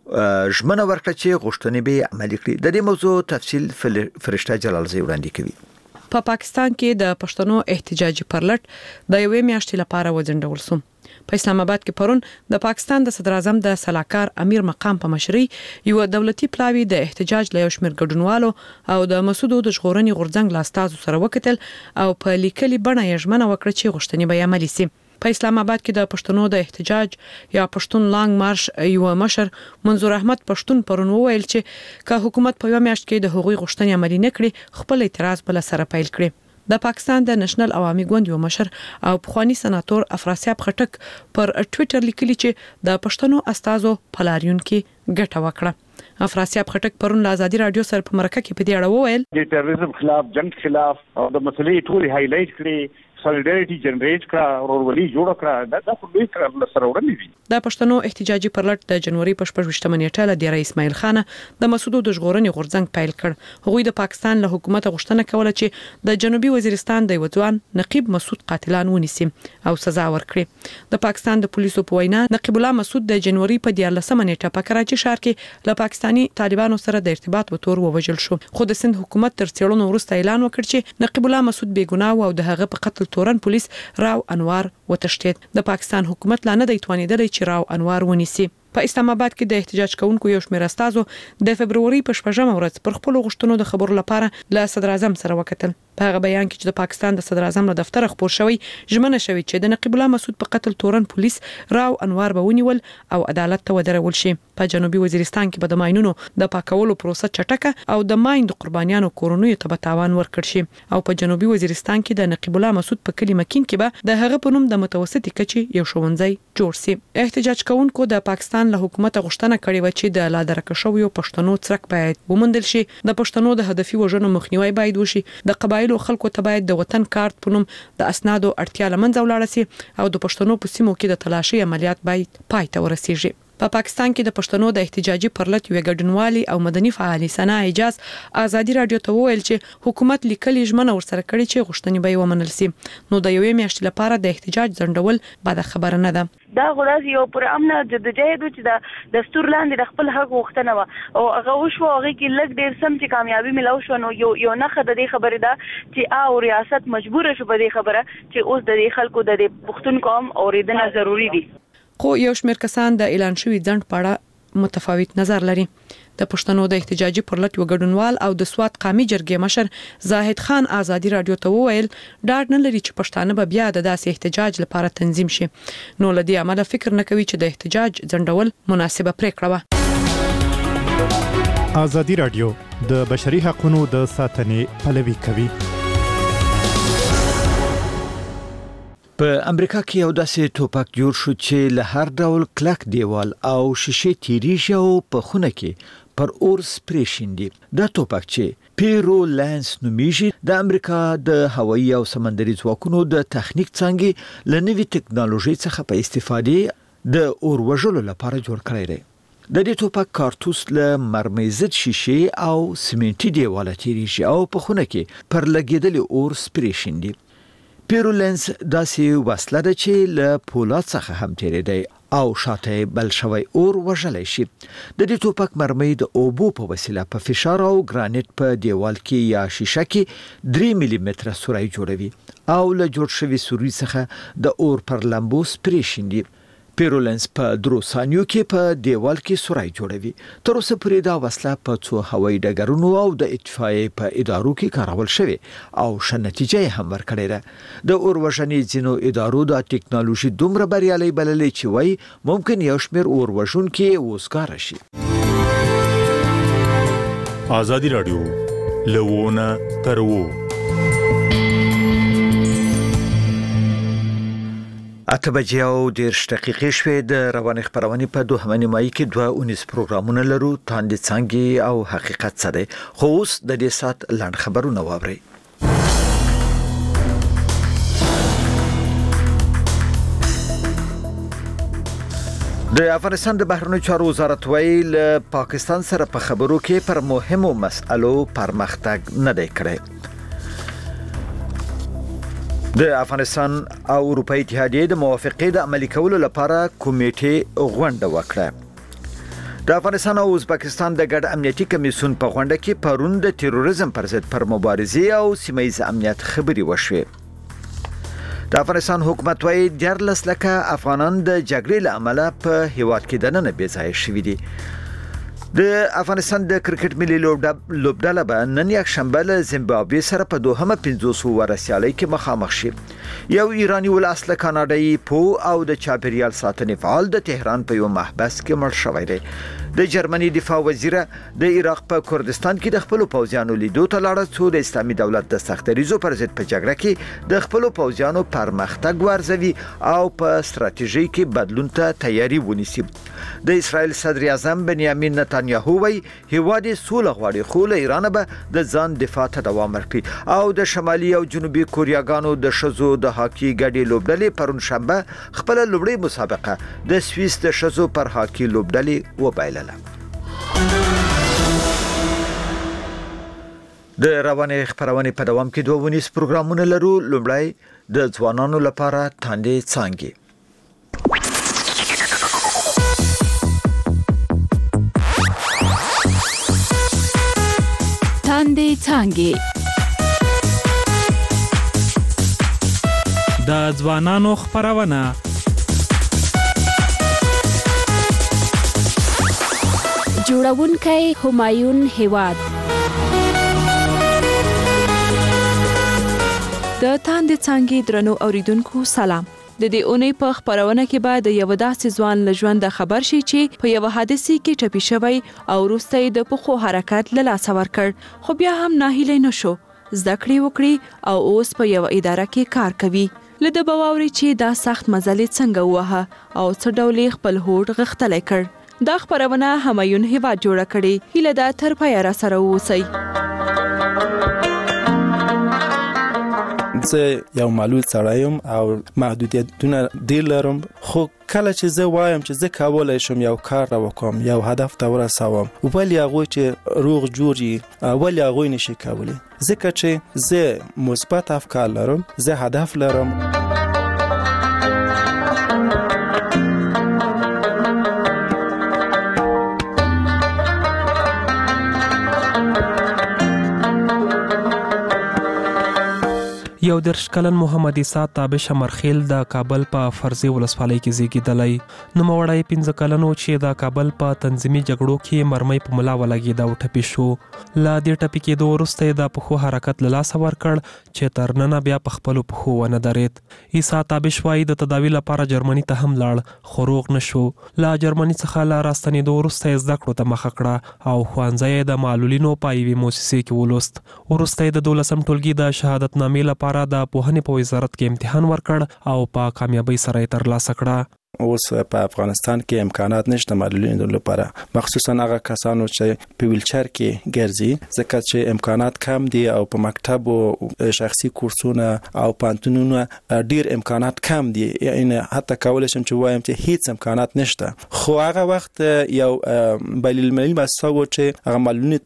ژمنه ورکړه چې غوښتنې به عملي کړي. د دې موضوع تفصیل فرشته جلالزی وړاندې کوي. په پاکستان کې د پښتنو احتجاجي پرلټ د یوې میاشتې لپاره وځنډول شو. په اسلام آباد کې پرون د پاکستان د صدر اعظم د سلاکار امیر مقام په مشرۍ یو دولتي پلاوی د احتجاج له شمیر ګډونوالو او د مسعود د ژغورنې غورځنګ لاستازو سره وکتل او په لیکلي بڼه یې ژمنه وکړه چې غوښتنې به عملي شي. په اسلام آباد کې د پښتنو د احتجاج یا پښتون لانګ مارش یو مشر منظور احمد پښتون پرون وویل چې که حکومت په یو میاشت کې د هغوی غوښتنې عملي نه کړي خپل اعتراض بل سره پیل کړي. د پاکستان د نېشنل عوامي ګوند یو مشر او پخوانی سناتور افراسیاب خټک پر ټوئیټر لیکلی چې د پښتنو استازو پلاریون کې ګټه وکړه. افراسیاب خټک پرون له ازادي رادیو سره په مرکه کې په دې اړه وویل د ټیرریزم خلاف جنگ خلاف او د مسلې ټول هایلایټ کړي، سولیډریټي جنریټ کړه، ورورولي جوړ کړه. دا په لوی کار سره وړاندې دي. د پښتنو احتجاجي پرلټ د جنوري په 28 نیټه له ډیر اسماعیل خان د مسعود د ژغورنې غورځنګ پیل کړ. هغوی د پاکستان له حکومت غوښتنه کوله چې د جنوبي وزیرستان د ځوان نقیب مسعود قاتلان ونیسي او سزا ورکړي. د پاکستان د پولیسو په وینا نقیب الله مسعود د جنوري په 14 نیټه په کراچي ښار کې له پاکستاني طالبانو سره د ارتباط په تور ووجل شو. خو د سند حکومت تر څېړنو وروسته اعلان وکړ چې نقیب الله مسعود بې ګناه او د هغه په قتل تورن پولیس راو انوار وتښتید. د پاکستان حکومت لا نه دی توانیدلی چې راو انوار ونیسي. په اسلام آباد کې د احتجاج کوونکو یو شمېر استازو د فبرवरी په 14مه ورځ پر خپل غوښتنو د خبرو لپاره له صدر اعظم سره وکتل. په هغه بیان کې چې د پاکستان د صدر اعظم له دفتر خبر شوی ژمنه شوی چې د نقیب الله مسعود په قتل تورن پولیس راو انوار به ونیول او عدالت ته ودرول شي. په جنوبي وزیرستان کې به د ماینونو د پاکولو پروسه چټکه او د ماین د قربانیانو کورونو ته به تاوان ورکړ شي. او په جنوبي وزیرستان کې د نقیب الله مسعود په کلی مکین کې به د هغه په نوم د متوسطې کچې یو ښوونځی جوړ شي. احتجاج کوونکو د پاکستان له حکومت غوښتنه کړې و چې د لادرکه شویو پښتنو څرک باید ومندل شي، د پښتنو د هدفي وژنو مخنیوي باید وشي، د قبایلو خلکو ته باید د وطن کارت په نوم د اسنادو اړتیا لمنځه ولاړه شي او د پښتنو په سیمو کې د تلاشي عملیات باید پای ته ورسیږي. په پاکستان کې د پښتنو د احتجاجي پرلط یو ګډونوالي او مدني فعالي سنا اجاز ازادي رادیو ته وویل چې حکومت لیکلي ژمنه ورسره کړې چې غوښتنې به ومنل شي. نو د یوې میاشتې لپاره د احتجاج ځنډول بد خبره نه ده. دا غواړي یو پر امن جدوجہد چې د دستور لاندې د خپل حق غوښتنه و او هغه وشو، هغه کې لږ ډیر سم چې کامیابی ملو شو. نو یو نه خد د خبره ده چې او ریاست مجبور شو په دې خبره چې اوس د خلکو د پښتون قوم اوریدنه ضروری دي. خو یو شمېر کسان د اعلان شوی ځنډ په اړه متفاوت نظر لري. د پښتنو د احتجاجي پرلط یو ګډونوال او د سوات قامي جرګې مشر زاهد خان ازادي رادیو ته وویل ډاډ نه لري چې پښتانه به بیا د داسې احتجاج لپاره تنظیم شي. نو لدی عمله فکر نه کوي چې د احتجاج ځنډول مناسبه پریکړه وه. ازادي رادیو د بشري حقوقو د ساتنې پلوي کوي. په امریکا کې یو داسې ټوپک جوړ شو چې له هر ډول کلک دیوال او شیشې تیریږي او په خونه کې پر اور سپری شیندي. دا ټوپک چې پیرو لانس نومیږي د امریکا د هوایي او سمندري ځواکونو د تخنیک څنګه لنوي ټکنالوژي څخه په استفادې د اور وژلو لپاره جوړ کړی دی. د دې ټوپک کارتوس له مرمۍ ضد شیشې او سیمنټي دیوال تیریږي او په خونه کې پر لګیدل اور سپری شیندي. پیرولنس داسې وسله ده چې له پولاد څخه هم تیرې دی او شاته بل شوی اور وژلای شي. د دې ټوپک مرمۍ د اوبو په وسیله په فشار او ګرانیټ په دیوال کې یا شیشه کې 3 ملي متره سوري جوړوي او له جوړ شوی سوري څخه د اور پر لمبو سپری شیندي. پیرولنس په 3 ثانیو کې په دیوال کې سوري جوړوي. تر اوسه پورې دا وسله په څو هوایي ډګرونو او د اطفائیې په ادارو کې کارول شوی او ښه نتیجه هم ورکړې ده. د اور وژنې ځینو ادارو د ټیکنالوژي دومره بریالي بللې چې وایي ممکن یو شمېر اور وژونکي وزګار شي. آزادی رادیو لوونه تر وو. اته بجې او 10 دقیقې شوې. د رواني خبرونې په 2 نیمایي کې 2 پروګرامونه لرو، تاندې څنګه او حقیقت څه دی. خو اوس د دې سات لاند خبرونه واورئ. د افغانستان د بهرنیو چارو وزارت ویل پاکستان سره په خبرو کې پر مهمو مسألو پرمختګ نه دی کړی. د افغانستان او اروپאי اتحادیې د موافقې د عملي کولو لپاره کمیټې غونډه وکړه. د افغانستان او ازبکستان د ګډ امنیتي کمیسیون په غونډه کې پرون د تروریزم پر ضد پر مبارزې او سیمه‌ییز امنیت خبرې وشوې. د افغانستان حکومت وايي 14 لکه افغانان د جګړې له امله په هیواد کې دننه بې ځای شوي دي. د افغانستان د کرکټ ملي لوبډله به نن یک شنبه له زیمبابوې سره په 250 ورسیالۍ کې مخامخ شي. یو ایرانی ولاسله کاناډایي پو او د چاپیریال ساتنې فعال د تهران په یو محبس کې مړ شوی دی. د جرمني دفاع وزیر د عراق په کردستان کې د خپل پوځیانو لیدو ته لاړ څو د اسلامي دولت د سختریزو پر ضد په جګړه کې د خپل پوځیانو پرمختګ ورزوي او په ستراتیژي کې بدلون ته تیاری ونیسي. د اسرائیل صدر اعظم بنیامین نتانیاهو وایي هیواد سوله غواړي خو له ایران به د ځان دفاع ته دوام ورکړي او د شمالي او جنوبي کوریاګانو د شزو د هاکي ګډي لوبډلې پرون شنبه خپل لوبړی مسابقه د سویس د شزو پر هاکي لوبډلې وبایله. د رواني خبرونه په دوام کې 2 پروګرامونه لرو. لومړی د ځوانانو لپاره تاندې څنګه. تاندې څنګه د ځوانانو خبرونه. جوړونکی همایون هیواد. د تاندې څنګه درنو اوریدونکو سلام. د دې اونۍ په خبرونه کې به د یو داسې ځوان له ژوند خبر شي چې په یو حادثه کې ټپي شوی او وروسته د پخو حرکت له لاسه ورکړ خو بیا هم ناهیلی نشو. زده کړې وکړي او اوس په یو اداره کې کار کوي. لده بواوري چې دا سخت مزلې څنګه وه او څه ډول خپل هوډ غختلی کړ. دا خبرونه همایون هیواد جوړه کړي. هیله ده تر پایه را سره اوسئ. زه یو معلول سړی یم او محدودیتونه ډېر لرم خو کله چې زه وایم چې زه کولی شم یو کار وکړم یو هدف ته ورسوم ولې هغوی چې روغ جوړ وي ولې هغوی نشي کولی ځکه چې زه مثبت افکار لرم زه هدف لرم. یو درش کلن محمد عیسی تابش مرخیل د کابل په فرضي ولسوالۍ کې زیږیدلی. نوموړی 15 کلن و چې د کابل په تنظیمي جګړو کې مرمۍ په ملا ولګېده او ټپي شو. له دې ټپي کېدو وروسته یې د پښو حرکت له لاسه ورکړ چې تر ننه بیا په خپلو پښو ونه درېد. عیسی تابش وایي د تداوي لپاره جرمني ته هم لاړ خو روغ نه شو. له جرمني څخه له راستنېدو وروسته یې زده کړو ته مخه کړه او ښوونځی یې د معلولینو په یوې مؤسسې کې ولوست. وروسته یې د 12م ټولګي د شهادتنامې لپاره د پوهنې په وزارت کې امتحان ورکړ او په کامیابۍ سره یې ترلاسه کړه. اوس په افغانستان کې امکانات نشته معلولینو لپاره مخصوصا هغه کسانو چې په ویلچر کې ګرځي ځکه چې امکانات کم دي او په مکتب او شخصي کورسونه او پانتونونه ډیر امکانات کم دي. یعنی حتی کولای شم چې وایم چې هیڅ امکانات نشته. خو هغه وخت یو بین المللي مؤسسه و چې هغه معلولینو ته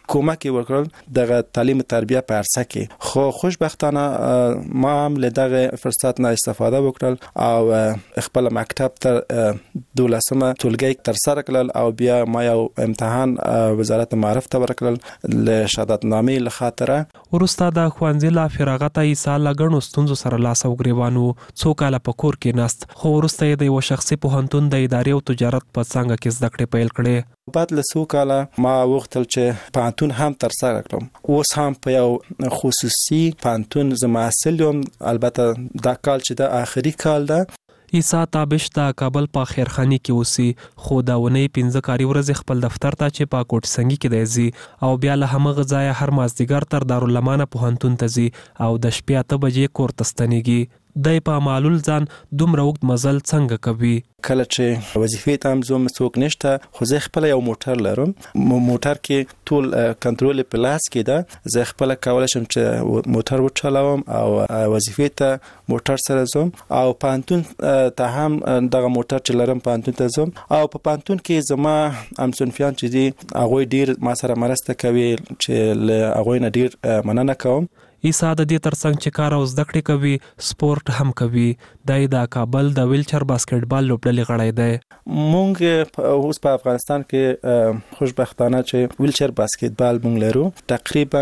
کومک ورکړل د تعلیم تربیه په عرصه کې. خو خوشبختانه ما هم له دغه فرصت نه استفاده وکړل او خپل مکتب تر 12مه ټولګي تر سره کړل او بیا ما یو امتحان وزارت معارف ته ورکړل له شهادت نامې لخاطره. ورسته د خوانځي لا فراغت ایسا لګڼو ستونزو سره لاس او ګریوانو څو کاله په کور کې نست. خو ورسته د یو شخصي پوهنتون د ادارې او تجارت په څنګه کې زده کړې پیل کړې. بعد له څو کاله ما وغوښتل چې پوهنتون هم تر سره کړم. اوس هم په یو خصوصي پوهنتون زما محصل یم. البته دا کال چې د آخري کال ده. عیسی تابش د کابل په خیرخانی کې اوسي، خو دا ونې 15 کاري ورځې خپل دفتر ته چې په کوټ سنگي کې دی او بیا له همغه ځای هر مازدیګر تر دارالمانه پوهنتون ته ځي او د شپې 8 بجې کور ته ستنېږي. دای په معلول ځان دومره وخت مزل څنګه کوي؟ کله چې وظیفې ته هم زوم څوک نشته، خو زه خپل یو موټر لرم. موټر کې ټول کنټرول په لاس کې ده. زه خپل کولای شم چې موټر وچلوم او وظیفې ته موټر سره زوم او پانتون ته هم دغه موټر چې لرم پانتون ته زوم او په پانتون کې زما همصنفیان چې دي هغه ډیر ما سره مرسته کوي چې له هغه نه ډیر مننه کوم. عیسی د دې ترڅنګ چې کار او زده کړې کوي سپورت هم کوي. د کابل د ویلچر باسکټبال لوبډلې غړی دی. مونږ اوس په افغانستان کې خوشبختانه چې ویلچر باسکټبال مونږ لرو. تقریبا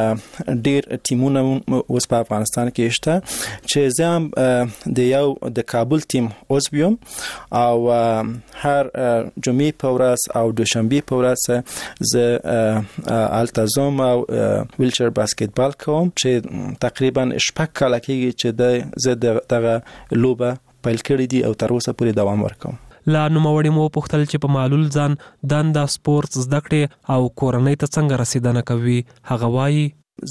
ډیر ټیمونه اوس په افغانستان کې شته چې زه هم د یو د کابل ټیم عضو یم او هر جمعې په ورځ او دوشنبه په ورځ زه التزام او ویلچر باسکټبال کوم چې تقریبا شپږ کاله کېږي چې زه دغه لوبه پیل کړې دي او تر اوسه پورې دوام ورکوم. لا نوموړی مو پوښتل چې په معلول ځان دنده سپورت زده کړې او کورنۍ ته څنګه رسیدنه کوي. هغه وایي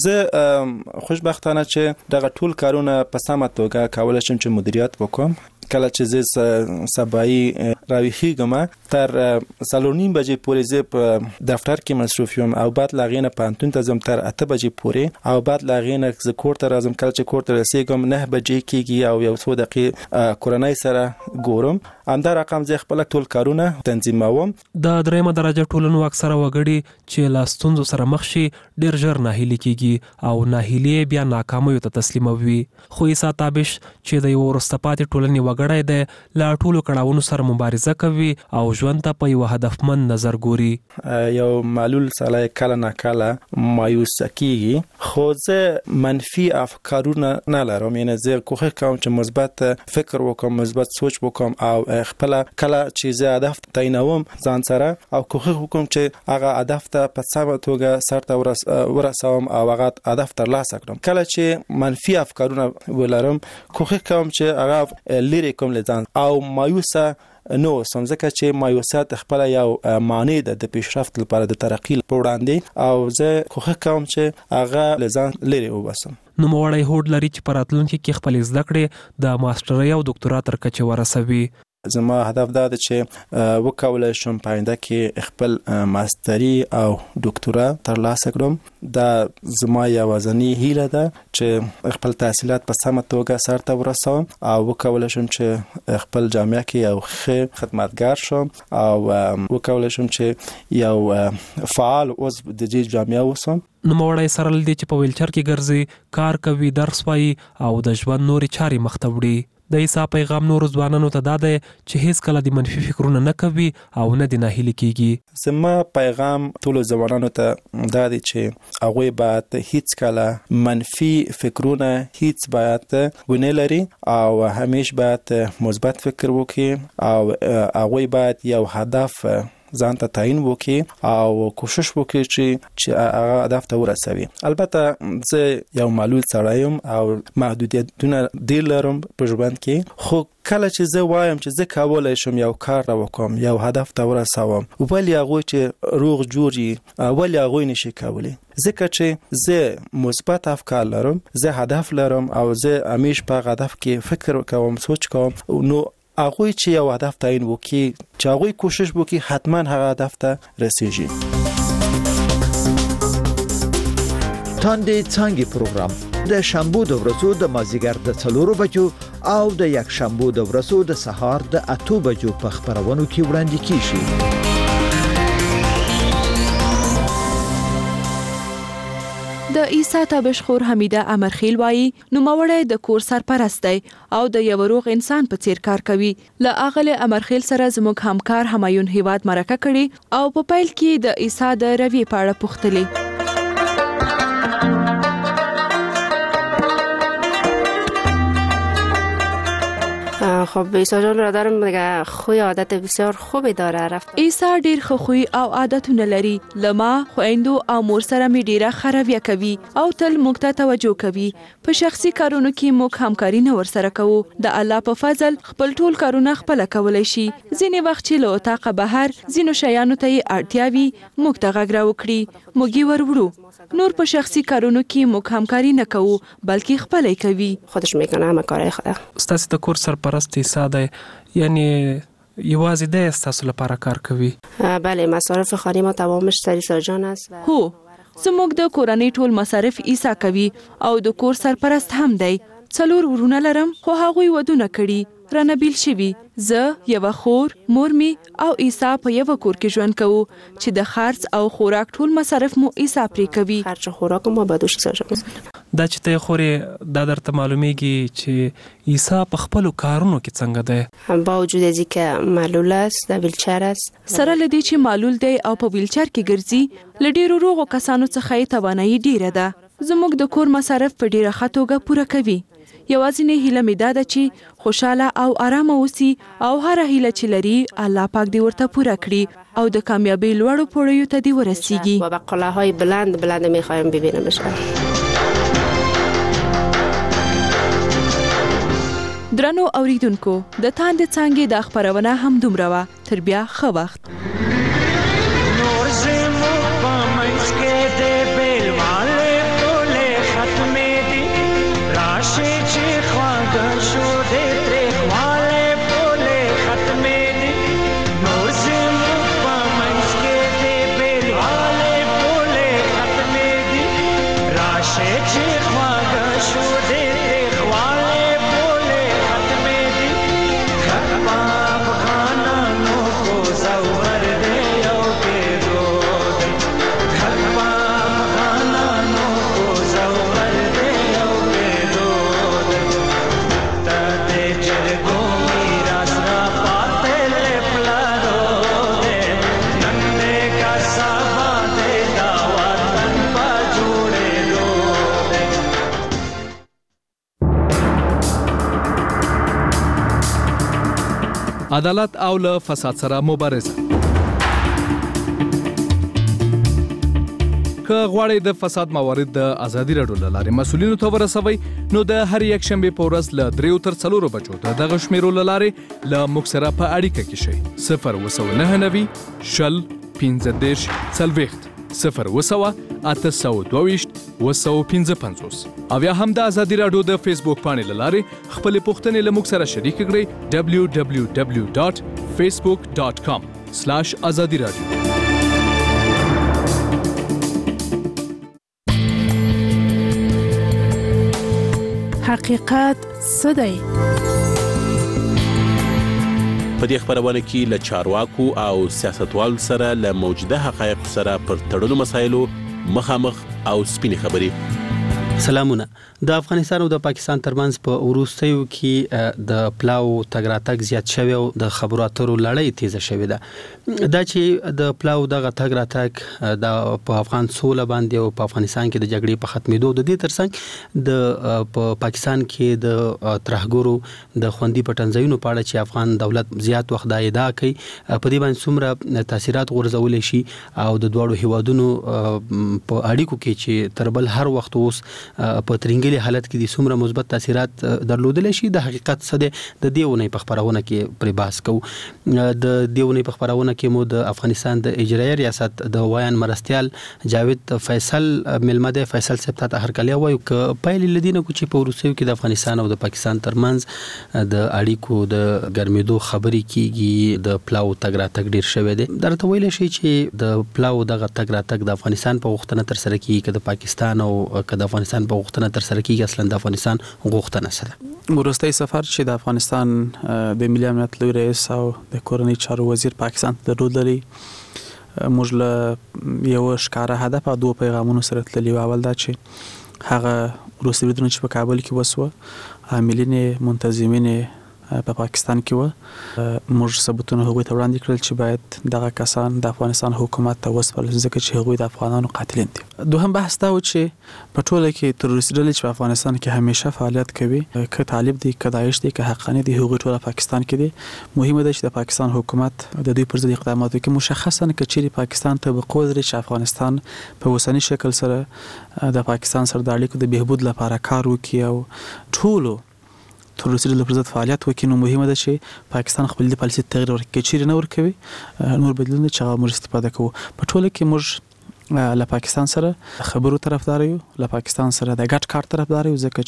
زه خوشبختانه چې دغه ټول کارونه په سمه توګه کولای شم چې مدیریت وکړم. کله چې زه سبایی راویخیږم تر 4:30 بجې پورې زه په دفتر کې مصروف یم او بعد لاغینه پانتون ته زم تر 8 بجې پورې او بعد لاغینه زه کور ته راځم. کله چې کور ته رسیږم 9 بجې کېږي او یو څو دقیقې کورنۍ سره ګورم. همدا رقم زه خپل ټول کارونه تنظیموم. د دریمه درجه ټولنو اکثره وګړي چې لا ستونزو سره مخ شي ډیر ژر ناهیلي کېږي او ناهیلي بیا ناکامیو ته تسلیموي. خو عیسی تابش چې د یو وروسته پاتې ټولنې وګړی دی لا ټولو کړاوونو سره مبارزه کوي او ژوند ته په یو هدفمند نظر ګوري. یو معلول سړی کله نه کله مایوس کېږي، خو زه منفي افکارونه نه لرم. یعنی زه کوښښ کوم چې مثبت فکر وکړم، مثبت سوچ وکړم او خپل کله چې زه هدف تعینوم ځان سره او کوښښ وکړم چې هغه هدف ته په سمه توګه سرته ورسوم او هغه هدف ترلاسه کړم. کله چې منفي افکارونه ولرم کوښښ کوم چې هغه لري کوم لزان او مایوسه نو څنګه چې مایوسیت خپل یو معنی ده د پیشرفت لپاره د ترقی په وړاندې او زه کوښښ کوم چې هغه لزان لري وباسم. نو موړی هوډ لري چې په راتلونکي کې خپل زده کړې د ماسترۍ او ډاکټرا تر کچې ورسوي. زما هدف دا ده چې وکولای شم په آینده کې خپل ماستري او ډاکټرا ترلاسه کړم. دا زما یوازینی هیله ده چې خپل تحصیلات په سمه توګه سرته ورسوم او وکولای شم چې خپل جامعه کې یو ښه خدمتګار شم او وکولای شم چې یو فعال عضو د دې جامعه اوسم. نو موړی سره لدی چې په ویلچر کې ګرځي، کار کوي، درس وایي او د ژوند نوري چاري مخ ته وړي. د عیسی پیغام نور ځوانانو ته دا دی چې هیڅ کله د منفي فکرونه نه کوي او نه د ناهیلي کیږي. زما پیغام ټول ځوانانو ته دا دی چې هغه باید هیڅ کله منفي فکرونه هیڅ باید ونه لري او همیشه باید مثبت فکر وکړي او هغه باید یو هدف ځان ته تعین وکړي او کوشش وکړي چې هغه هدف ته ورسوي. البته زه یو معلول سړی یم او محدودیتونه ډېر لرم په ژوند کې، خو کله چې زه وایم چې زه کولای شم یو کار وکړم، یو هدف ته ورسوم، ولې هغه چې روغ جوړ وي ولې هغه نشي کولی؟ ځکه چې زه مثبت افکار لرم، زه هدف لرم او زه همیشه په هدف کې فکر کوم، سوچ کوم. نو هغه چې یو هدف تعین وکړي، چې هغه کوشش وکړي، حتما هغه هدف ته رسیږي. تاندې څنګه پروګرام د شنبه د ورځو د مازیګر د 4 بجو او د یک شنبه د ورځو د سهار د 8 بجو په خبرونو کې وړاندې کیږي. د عیسی تابش خور حمیده امرخیل وایي نوموړی د کور سرپرست دی او د یو روغ انسان په څیر کار کوي. له اغله امرخیل سره زموږ همکار همایون هیواد مرکه کړي او په پیل کې د عیسی د روي په اړه پوښتلې. خب عیسی جان را دارم دیگه خوی عادت بسیار خوبی داره. رفت عیسی ډیر ښه خوی او عادتونه لري. لما خويندو او مور سره می ډیره خرویه کوي او تل موږ ته توجه کوي. په شخصي کارونو کې موږ همکاري نه ورسره کوو. د الله په فضل خپل ټول کارونه خپل کولای شي. ځینې وخت چې له اتاقه بهر ځینو شیانو ته اړتیا وي موږ ته غږ راوکړي موږ یې ورورو. نور په شخصي کارونو کې موږ همکاري نه کوو بلکې خپلې کوي. خودش میکنه همکاری خود. ستاسو د کور سرپرست عیسی دی، یعنی یوازې د ستاسو لپاره کار کوي؟ بله، مصارف خانه ما تمامش سر عیسی جان است. هو، زموږ د کورنۍ ټول مصارف عیسی کوي او د کور سرپرست هم دی. 4 ورونه لرم خو هغوی ودونه کړي. رانه بیل شوي. زه یو خور، مور می او عیسی په یو کور کې ژوند کوو چې د خرڅ او خوراک ټول مصارف مو عیسی پرې کوي. خرڅ خوراک مو به دوش سره. دا چې ته خوري دا درته معلومیږي چې عیسی په خپل کارونو کې څنګه دی؟ با وجود از اینکه معلول است، د ویلچر است. سره لدی چې معلول دی او په ویلچر کې ګرځي، لډیرو روغو کسانو څخه یې توانایي ډیره ده. زموږ د کور مصارف په ډیره ښه توګه پوره کوي. یوازینې هیله مې دا ده چې خوشاله او آرامه اوسي او هر هیله چې لري الله پاک دې ورته پوره کړي او د کامیابی لوړو پوړیو ته دې ورسیږي. و به قله‌های بلند بلند می‌خوایم ببینمش. درنو اوریدونکو، د تاندې څانګې د خبرونه هم دومره وه. تر بیا ښه وخت. عدالت او له فساد سره مبارزه. که غواړئ د فساد موارد د ازادي راډیو له لارې مسؤلینو ته ورسوئ نو د هر یک شنبې په ورځ له 3 تر 4 بجو د دغه شمیرو له لارې له موږ سره په اړیکه کې شئ. 02990 شل 15 40 0 822 255 او یا هم د ازادي راډیو د فیسبوک پاڼې له لارې خپل پوښتنې له موږ سره شریک کړئ www.facebook.com/azadiradio. حقیقت څه دی؟ په دې خبرونه کې له چارواکو او سیاستوالو سره له موجوده حقایق سره پر تړلو مسایلو مخامخ او سپینې خبرې. سلامونه. د افغانستان او د پاکستان ترمنځ په وروستیو کې د پلاو تګ راتګ زیات شوی او د خبرو اترو لړۍ تیزه شوې ده. دا چې د پلاو دغه تګ راتګ د په افغان سوله باندې او په افغانستان کې د جګړې په ختمېدو د دې ترڅنګ د په پاکستان کې د ترهګرو د خوندي پټنځایونو په اړه چې افغان دولت زیات وخت دا ادعا کوي په دې باندې څومره تاثیرات غورځولې شي او د دوړو هیوادونو په اړیکو کې چې تربل هر وخت اوس په ترنګلي حالت کې د څومره مثبت تاثیرات درلودل شي د حقیقت څه د دیونه په خبرونه کې پرې بحث کوو. د دیونه په خبرونه کې مو د افغانستان د اجرایي ریاست د وایان مرستيال جاوید فیصل ملمده فیصل سپتا هر کله وایو ک پایل لدینه کو چې په روسیو کې د افغانستان او د پاکستان ترمنځ د اړیکو د ګرمېدو خبرې کیږي د پلاو تګ راتګ ډیر شوی دی. درته ویل شي چې د پلاو دغه تګ راتګ د افغانستان په غوښتنه تر سره کیږي که د پاکستان او که د افغانستان په غوښتنه تر سره کیږي اصلا د افغانستان غوښتنه سره. وروستي سفر چې د افغانستان د ملي امنیت لوی رئیس او د کورنۍ چارو وزیر پاکستان ته درلود لري موږ له یو ښکاره هدف او 2 پیغامونو سره تللی و. اول دا چې هغه وروستي بریدونه چې په کابل کې وسوه عاملین منتظمین په پاکستان کې و، موږ ثبوتونه هغوی ته وړاندې کړل چې باید دغه کسان د افغانستان حکومت ته وسپارل ځکه چې هغوی د افغانانو قاتلین دي. دوهم بحث دا و چې په ټوله کې تروریستي ډلې چې په افغانستان کې همیشه فعالیت کوي، که طالب دي، که داعش دي، که حقانی دي، هغوی ټول پاکستان کې دي. مهمه ده چې د پاکستان حکومت د دوی پر ضد اقدامات وکړي، مشخصا که چیرې پاکستان ته بقوه لري چې افغانستان په اوسني شکل سره د پاکستان سره د اړیکو د بهبود لپاره کار وکړي او ټولو تروریستي ډلو پر ضد فعالیت وکړي، نو مهمه ده چې پاکستان خپل د پالیسي تغیر ورکړي. چیرې نه ورکوي نور بدلون چې هغه موږ استفاده کوو. په ټوله کې موږ له پاکستان سره خبرو طرفدار یو، له پاکستان سره د ګډ کار طرفدار یو، ځکه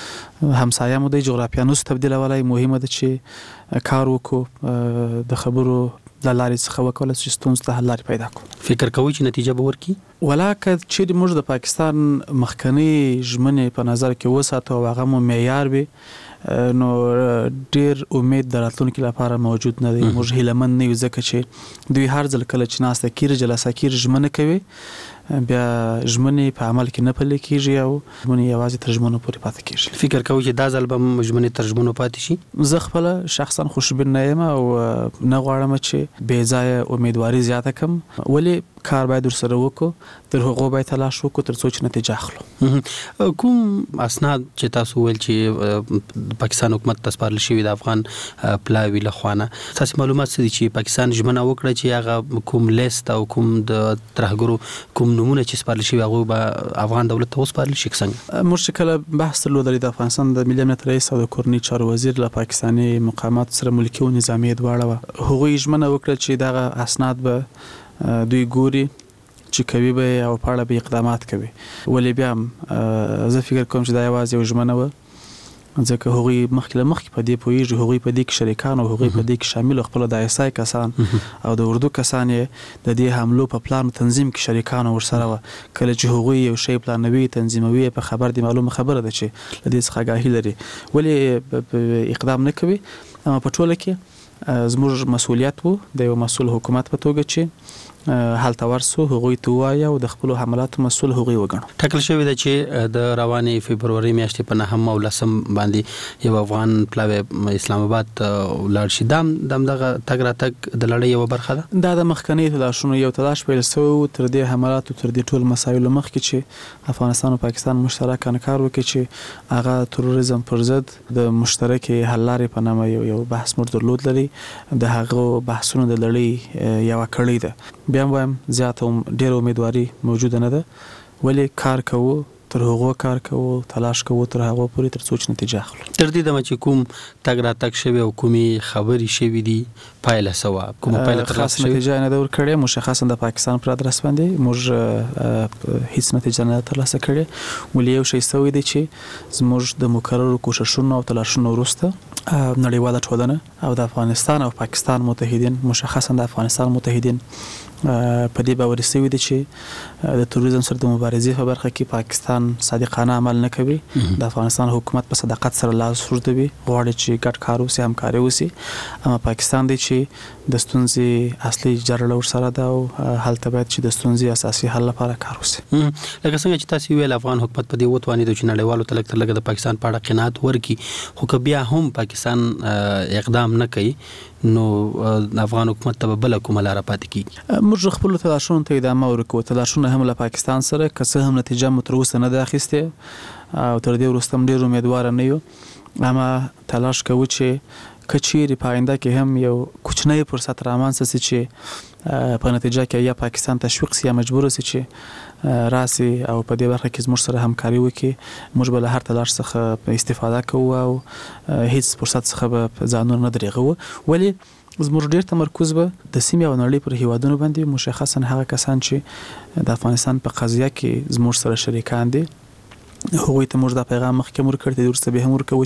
چې همسایه مو د جغرافیا نو تبدیلولای. مهمه ده چې کار وکړو، د خبرو د لارې څخه وکول چې ستونزې ته حل لارې پیدا کړو. فکر کوئ چې نتیجه به ورکړي؟ ولاکه چې موږ د پاکستان مخکنی ژمنې په نظر کې وساتو او هغه مو معیار وي، نو ډیر امید د راتلونکي لپاره موجود نه دی. موږ هیلهمند نه یو ځکه چې دوی هر ځل کله چې ناسته کیږي جلسه کیږي ژمنه کوي، بیا ژمنې په عمل کې نه پلي کیږي او ژمنې یوازې تر ژمنو پورې پاتې کیږي. فکر کوئ چې دا ځل به ژمنې تر ژمنو پاتې شي؟ زه خپل شخصا خوشبین نه یم او نه غواړم چې بې ځایه امیدواري زیاته کړم، ولې کار باید ورسره وکړو، تر هغو باید تلاش وکړو تر څو چې نتیجه اخلو. کوم اسناد چې تاسو ویل چې پاکستان حکومت ته سپارل شوي د افغان پلاوي له خوا نه، تاسو معلومات څه دي چې پاکستان ژمنه وکړه چې هغه کوم لیست او کوم د ترهګرو کوم نمونه چې سپارل شوي هغه به افغان دولت ته وسپارل شي؟ څنګه موږ چې کله بحث درلودلی د افغانستان د ملي امنیت رئیس او د کورنۍ چارو وزیر له پاکستاني مقامات سره ملکي او نظامي دواړه هغوی ژمنه وکړه چې دغه اسناد به دوی ګوري چې کوي به او په اړه به اقدامات کوي. ولې بیا زه فکر کوم چې دا یوازې یو ژمنه وه، ځکه هغوی مخکې په دې پوهېږي، هغوی په دې کې شریکان او هغوی په دې کې شامل، خپل د ISI کسان او د اردو کسان یې د دې حملو په پلان تنظیم کې شریکان ورسره وه. کله چې هغوی یو شی پلانوي تنظیموي په خبر دي، معلومه خبره ده چې له دې څخه آګاهي لري، ولې اقدام نه کوي. اما په ټوله کې زموږ مسؤلیت وو د یو مسؤل حکومت په توګه چې حالت ورسو هغوی ته وایي او د خپل حملاتو مسؤل هغوی وګڼو. ټاکل شوی ده چې د روانې فبروري میاشتې په 9 او 10 باندې یو افغان پلاوی اسلام آباد لاړ شي. دغه تګ راتګ د لړۍ یو برخه ده. دا د مخکنی تلاشونو یو تلاش پیل شوی تر دې حملاتو تر دې ټول مسایل مخکې چې افغانستان او پاکستان مشترکانه کار وکړي چې هغه تروریزم پر ضد د مشترکې حل لارې په نامه یو بحث مو درلود لري. د هغه بحثونو د لړۍ یو کړی ده. بیا وایم زیاته ډېر امیدواري موجوده نه ده، ولې کار کوو، تر هغو کار کوو، تلاش کوو تر هغو پورې تر څو چې نتیجه اخلو. تر دې دمه چې کوم تګ راتګ شوی او کومې خبرې شوي دي پایله سوه، کومه پایله ترلاسه شوې؟ نتیجه نه ده ورکړې، مشخصا د پاکستان پر ادرس باندې موږ هیڅ نتیجه نه ترلاسه کړې، ولې یو شی سوی دی چې زموږ د مکررو کوششونو او تلاشونو وروسته نړیواله ټولنه او د افغانستان او پاکستان متحدین، مشخصا د افغانستان متحدین په دې باور سوي دي چې د تروریزم سره د مبارزې په برخه کې پاکستان صادقانه عمل نه کوي. د افغانستان حکومت په صداقت سره لاس ورځوي، غواړي چې ګډ کار وشي، همکاري وشي. اما پاکستان دی چې د ستونزې اصلي جرړه ورسره ده او هلته باید چې د ستونزې اساسي حل لپاره کار وشي. لکه څنګه چې تاسو ویل افغان حکومت په دې وتوانید چې نړیوالو ته لږ تر لږه د پاکستان په اړه قناعت ورکړي، خو که بیا هم پاکستان اقدام نه کوي نو افغان حکومت ته بل کومه لار پاتې کیږي؟ موږ خپل تلاشونو ته ادامه ورکوو. تلاشونه هم له پاکستان سره که څه هم نتیجه مو تر اوسه نه ده اخیستې او تر دې وروسته هم ډېر امیدواره نه یو، اما تلاش کوو چې که چیرې په آینده کې هم یو کوچنی فرصت رامنځته شي چې په نتیجه کې یا پاکستان تشویق شي یا مجبور شي چې راسي او په دې برخه کې زموږ سره همکاري وکړي، موږ به له هر تلاش څخه استفاده کوو او هیڅ فرصت څخه به ځانونه نه دریغو. ولې زموږ ډېر تمرکز به د سیمې او نړۍ پر هیوادونو باندې، مشخصا هغه کسان چې د افغانستان په قضیه کې زموږ سره شریکان دي، هغوی ته موږ دا پیغام مخکې ورکړی، وروسته به هم ورکوو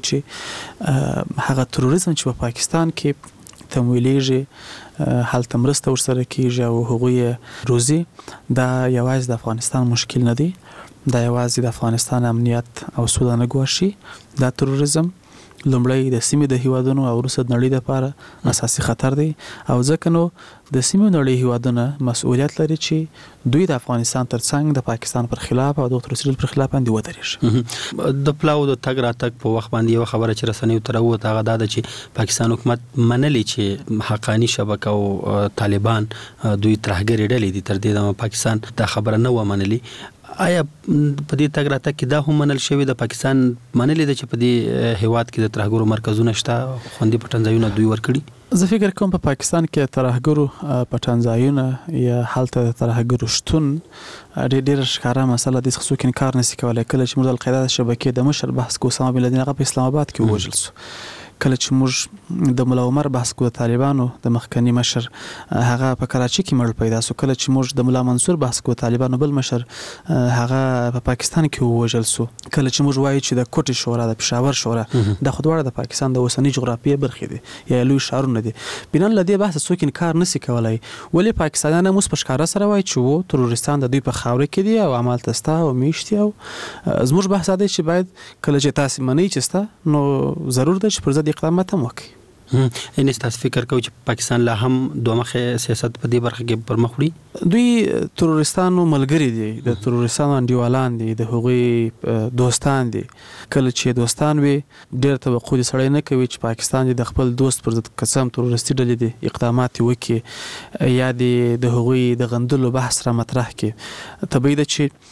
چې هغه تروریزم چې په پاکستان کې تمویلیږي، هلته مرسته ورسره کیږي او هغوی روزي، دا یوازې د افغانستان مشکل نه دی، دا یوازې د افغانستان امنیت او سوله نه ګواښي. دا تروریزم لومړی د سیمې د هیوادونو او وروسته د نړۍ لپاره اساسي خطر دی او ځکه نو د سیمې نړۍ هیوادونه مسؤلیت لري چې دوی د افغانستان ترڅنګ د پاکستان پر خلاف او د ترسیل پر خلاف باندې ودرېږي. د پلاو د تګ راتګ په وخت باندې یو خبره چې رسنیو تر وته هغه دا ده چې پاکستان حکومت منلي چې حقانی شبکه او طالبان دوی ترهګری ډلې دي، تر دې د پاکستان دا خبره نه و منلي. آیا په دې تګ راتګ کې دا هم منل شوی د پاکستان منلي ده چې په دې هیواد کې د ترهګرو مرکزونه شته، خوندي پټنځایونه دوی ورکړي؟ زه فکر کوم په پاکستان کې ترهګرو پټنځایونه یا هلته ترهګرو شتون ډېر ښکاره مسله د څوک انکار نشي کولای. کله چې موږ د القاعده شبکې د مشر بحث کو اسامه بن لادن هغه په اسلام آباد کې ووژل شو، کله چې موږ د مولا عمر بحث کو د طالبانو د مخکنی مشر هغه په کراچي کې مړ پیدا شو، کله چې موږ د مولا منصور بحث کو د طالبانو بل مشر هغه په پاکستان کې ووژل شو، کله چې موږ وایو چې د کوټي شورا د پېښور شورا د خودوړه د پاکستان د اوسنۍ جغرافیې برخې دي یا لوی ښارونه دي. بنان لدی بحث څوک انکار نشي کولای، ولی پاکستانیان موږ په ښکارا سره وایي چې وو ترورستان د دوی په خاور کې دي او عمل تستا او میشتي او زموږ بحث دی چې باید کله چې تاسو منئ چې ستا نو ضرور ده چې پر ضد اقدامات هم وکړي. ان تاسو فکر کوئ چې پاکستان لا هم دوه مخه سیاست په دې برخه کې پر مخ وړي؟ دوی ترورستانو ملګری دي، د ترورستانو انډیوالان دي، د هغوی دوستان دي. کله چې دوستان وي ډېر توقع دي سړی نه کوي چې پاکستان د خپل دوست پر ضد قسم ترورستي ډلې دي اقدامات وکړي یا د هغوی د غندلو بحث را مطرح کړي. طبیعي ده چې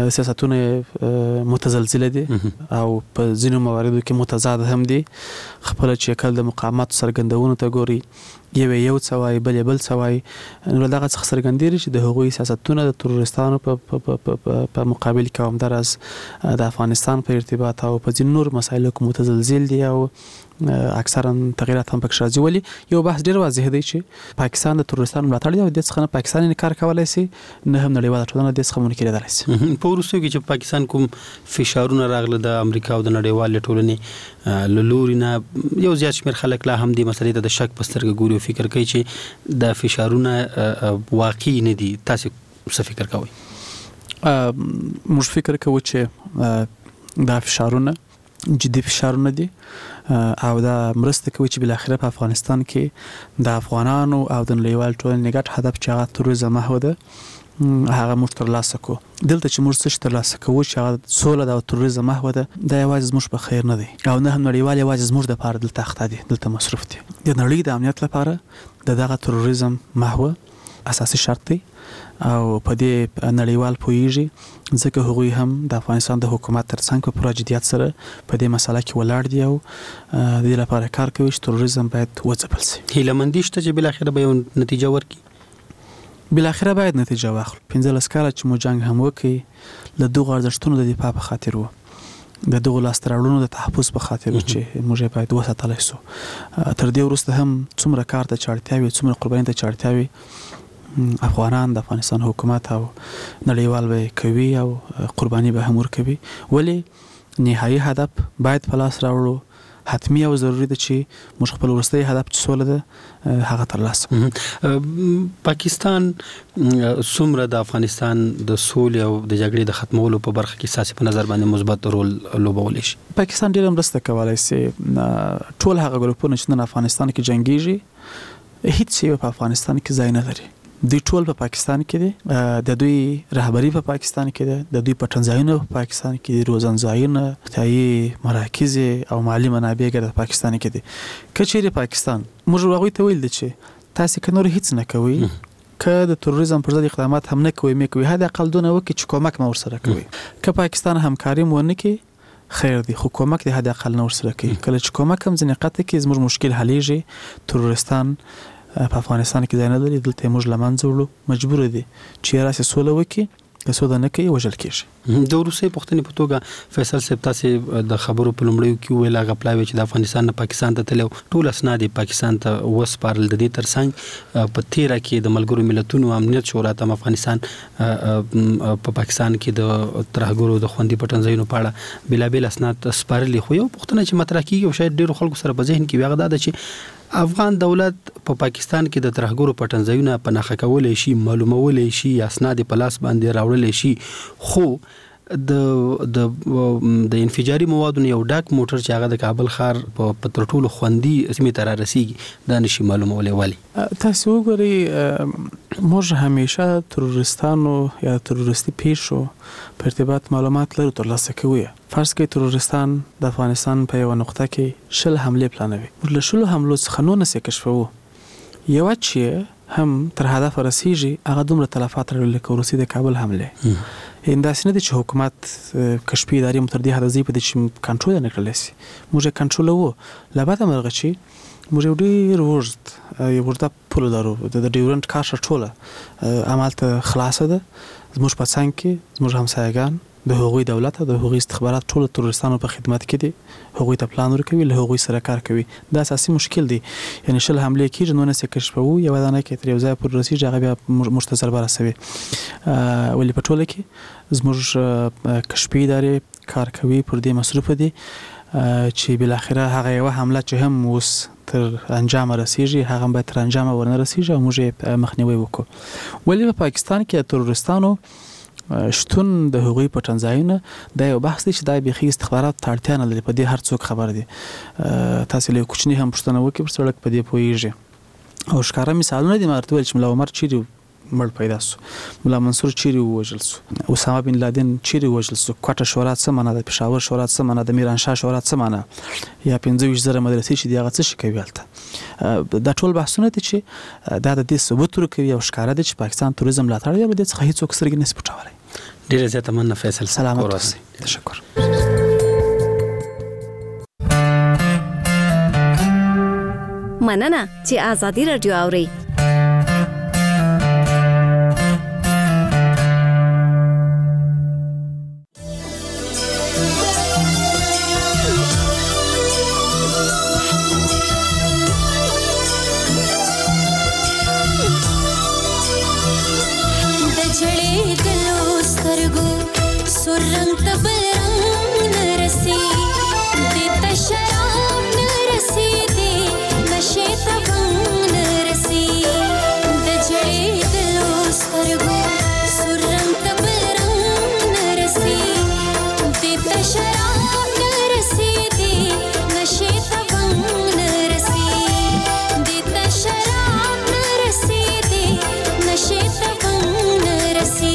سیاستونه متزلزله دي او په ځینو مواردو کې متضاد هم دي. خپل چې کله د مقامات سرګندونو ته ګوري یو څوای بل څوای نو دغه څخه څرګندېږي چې د هغوی سیاستونه د ترورستانو په مقابل کې هم درز د افغانستان په ارتباط او په ځینو نور مسایلو کې متزلزل دي او اکثرا تغیرات هم پکې راځي. ولی یو بحث ډیر واضح دی چې پاکستان د ترورستانو ملاتړ دی او د څخه پاکستان انکار کولای شي نه هم نړیواله ټولنه د څخه منکر کېدای شي. په وروستیو کې چې پاکستان کوم فشارونه راغله د امریکا او د نړیوالې ټولنې لوري نه یو زیات شمېر خلک لا هم د مسلې ته د شک په سترګه ګوري او فکر کوي چې د فشارونه واقعي نه دي. تاسو څه فکر کوئ؟ موږ فکر کوو چې دا فشارونه جدي فشارونه دي او دا مرسته کوي چې بل اخره په افغانستان کې د افغانانو او د نړیوال ټولنې ګډ هدف چې هغه تروریزم محو ده هغه موږ ترلاسه کو. دلته چې موږ څه ترلاسه کوو چې هغه سوله د تروریزم محو ده دا یوازې زموږ په خیر نه دی او نه هم نړیوال یوازې زموږ د پاره دلته اخته دي، دلته مصرف دي. د نړۍ د امنیت لپاره دغه تروریزم محو اساسي شرط دی او په دې نړیوال پویږي ځکه هغوی هم د افغانستان د حکومت ترڅنګ په پوره جدیت سره په دې مسله کې ولاړ دي او د دې لپاره کار کوي چې تروریزم باید وځپل شي. هیله مندي شته چې بل اخر به یو نتیجه ورکړي؟ بل اخر باید نتیجه واخلو. 15 کاله چې مو جنگ هم وکړي له دغه ارزښتونو د دفاع په خاطر وو، د دغه لاستراړونو د تحفظ په خاطر چې موږ باید وساتل شو. تر دې وروسته هم څومره کار ته چاړتیا وي، څومره قرباني ته چاړتیا وي، افغانان د افغانستان حکومت او نړیوال به کوي او قرباني به هم ورکوي. ولی نهایي هدف باید په لاس راوړو، حتمی او ضروری ده چې موږ خپل وروستي هدف چې سوله ده هغه ترلاسه. پاکستان څومره د افغانستان د سولې او د جګړې د ختمولو په برخه کې سیاسي په نظر باندې مثبت رول لوبولی شي؟ پاکستان ډېر مرسته کولی شي. ټول هغه ګروپونه چې نن افغانستان کې جنګیږي هیڅ یو په افغانستان کې ځای نه لري. دوی ټول په پاکستان کې دي، د دوی رهبری په پاکستان کې ده، د دوی پټنځایونه په پاکستان کې دي، روزنځایونه، ځایي مراکز او مالی منابع ګر په پاکستان کې دي. کچېره پاکستان موږ هغوی ته ویل دي چې تاسو که نور هیڅ نه کوئ، که د تروریزم پر ضد اقدامات هم نه کوئ مې کوئ، حد اقل دونه وکړئ چې کومک مو ورسره کوئ. که پاکستان همکاري مو ونه کړي خیر دی، خو کومک د حد اقل نه ورسره کوي. کله چې کومک هم ځینې قطع کې زموږ مشکل حلیږي، ترورستان په افغانستان کې ځای نه لري، دلته موږ له منځه وړو مجبور دي چې راسي سوله وکړي، که سوله نه کوي وژل کېږي. د وروستۍ پوښتنې په توګه فیصل صاحب تاسو د خبرو په لومړیو کې ویل هغه پلاوی چې د افغانستان نه پاکستان ته تلو ټول اسناد پاکستان ته وسپارل. د دې ترڅنګ په 13 کې د ملګرو ملتونو امنیت شورا ته افغانستان په پاکستان کې د ترهګرو د خوندي پټنځایونو په اړه بلابل اسناد سپارلي. خو یو پوښتنه چې مطرح کیږي او شاید ډیرو خلکو سره په ذهن کې وي هغه دا چې افغان دولت په پاکستان کې د ترهګرو پټنځایونه پناخه کولای شي، معلومولای شي، اسناد په لاس باندې راوړل شي، خو د انفجاري موادو یو ډاک موټر چې هغه د کابل ښار په تر ټولو خوندي سیمې ته رسیږي دا نشي معلومولای ولې. تاسو وګورئ موږ همیشه تروریستانو یا تروریستي پیښو په ارتباط معلومات لرو ترلاسه کوو. فرض کړئ تروریستان د افغانستان په یو نقطه کې 10 حمله پلانوي. موږ له 10 حملو څخه نو نه کشفوو یو چې هم تر هدف رسیږي هغه دومره تلفات لري لکه روسي د کابل حمله. انداسنه د حکومت کشفي ادارې متردي حدزي په دې کنټرول نه کړل شي. موږ کنټرولوو لباته مرغه چې موږ ډیر ورته پول لرو د ډیورنت کارشر ټوله عملته خلاصه ده زموږ په څنګ کې زموږ همسایگان د هغوی دولت د هغوی استخبارات ټول تروریستانو په خدمت کې دي. هغوی ته پلان ورکوي له هغوی سره کار کوي. دا اساسي مشکل دی. یعنی 10 حمله کیږي نو نه سې کشفوو یو دانه کې تر یو ځای پر رسیږي هغه بیا مشتزر برسوي. ولې په ټوله کې زموږ کشفي ادارې کار کوي پر دې مصروف دي چې بل اخره هغه یو حمله چې هم اوس تر انجام رسیږي هغه به تر انجام ورنه رسیږي او موږ مخنیوي وکړو. ولې په پاکستان کې تروریستانو شتون د هغوی په تنظیمونه دا یو بحث دی چې دا به استخبارات ته اړتیا نه لري. په دې هر څوک خبر دي. تاسو له کوچنی هم پښتنه وکي پر سړک په دې پويږي او ښکارا مثالونه دي. مرته ول چې ملا عمر چیرې مړ پیدا سو، ملا منصور چیرې وژل سو، اسامه بن لادن چیرې وژل سو، کوټه شورا څه معنا ده، پېښور شورا څه معنا ده، میرانشاه شورا څه معنا یا 15000 مدرسې چې دیغه څه شي کوي البته. دا ټول بحثونه دي چې دا د دې ثبوت ورکوي او ښکارا دي چې پاکستان توریزم لا تړي به د څه هیڅ څرګند نه سپټولای. ډیره زیاته مننه فیصل. سلامت اوسئ. تشکر. مننه چې آزادي رادیو اوري. रंग तबरंग न रसी देता शराब न रसी दे नशे तबंग न रसी दजड़े दिलो सरगो सुरंग तबरंग न रसी देता शराब न रसी दे नशे तबंग न रसी देता शराब न रसी दे नशे तबंग न रसी.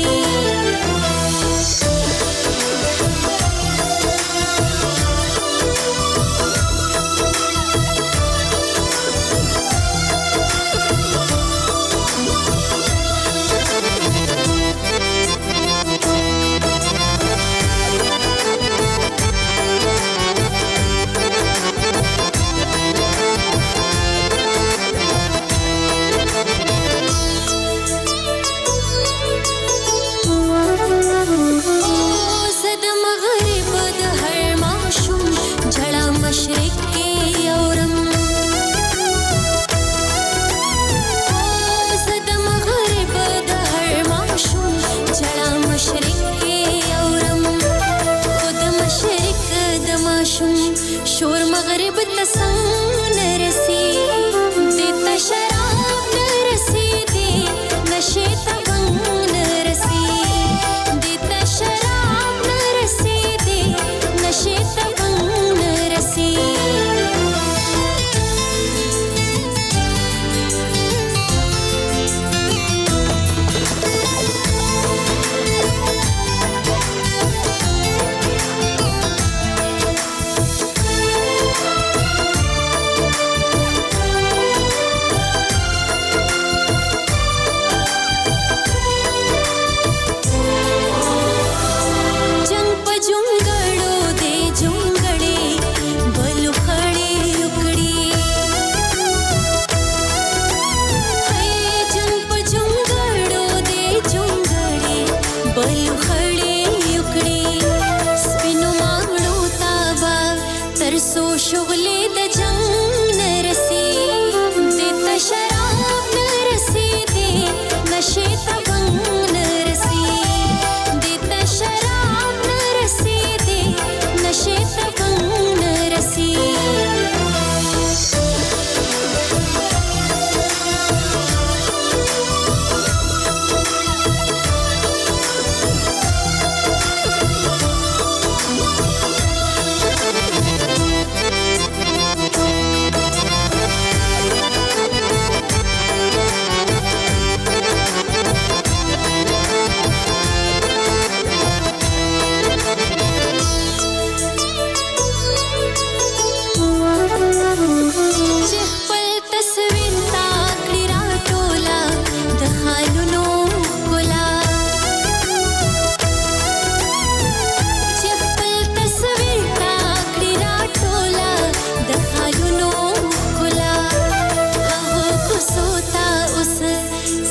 शोर मगरिब तसंग न रसी देता शराब न रसी दे नशे तबंग न रसी देता शराब न रसी दे नशे तबंग न रसी.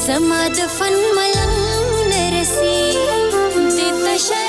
زما د فن ملنګ نرسي د تشر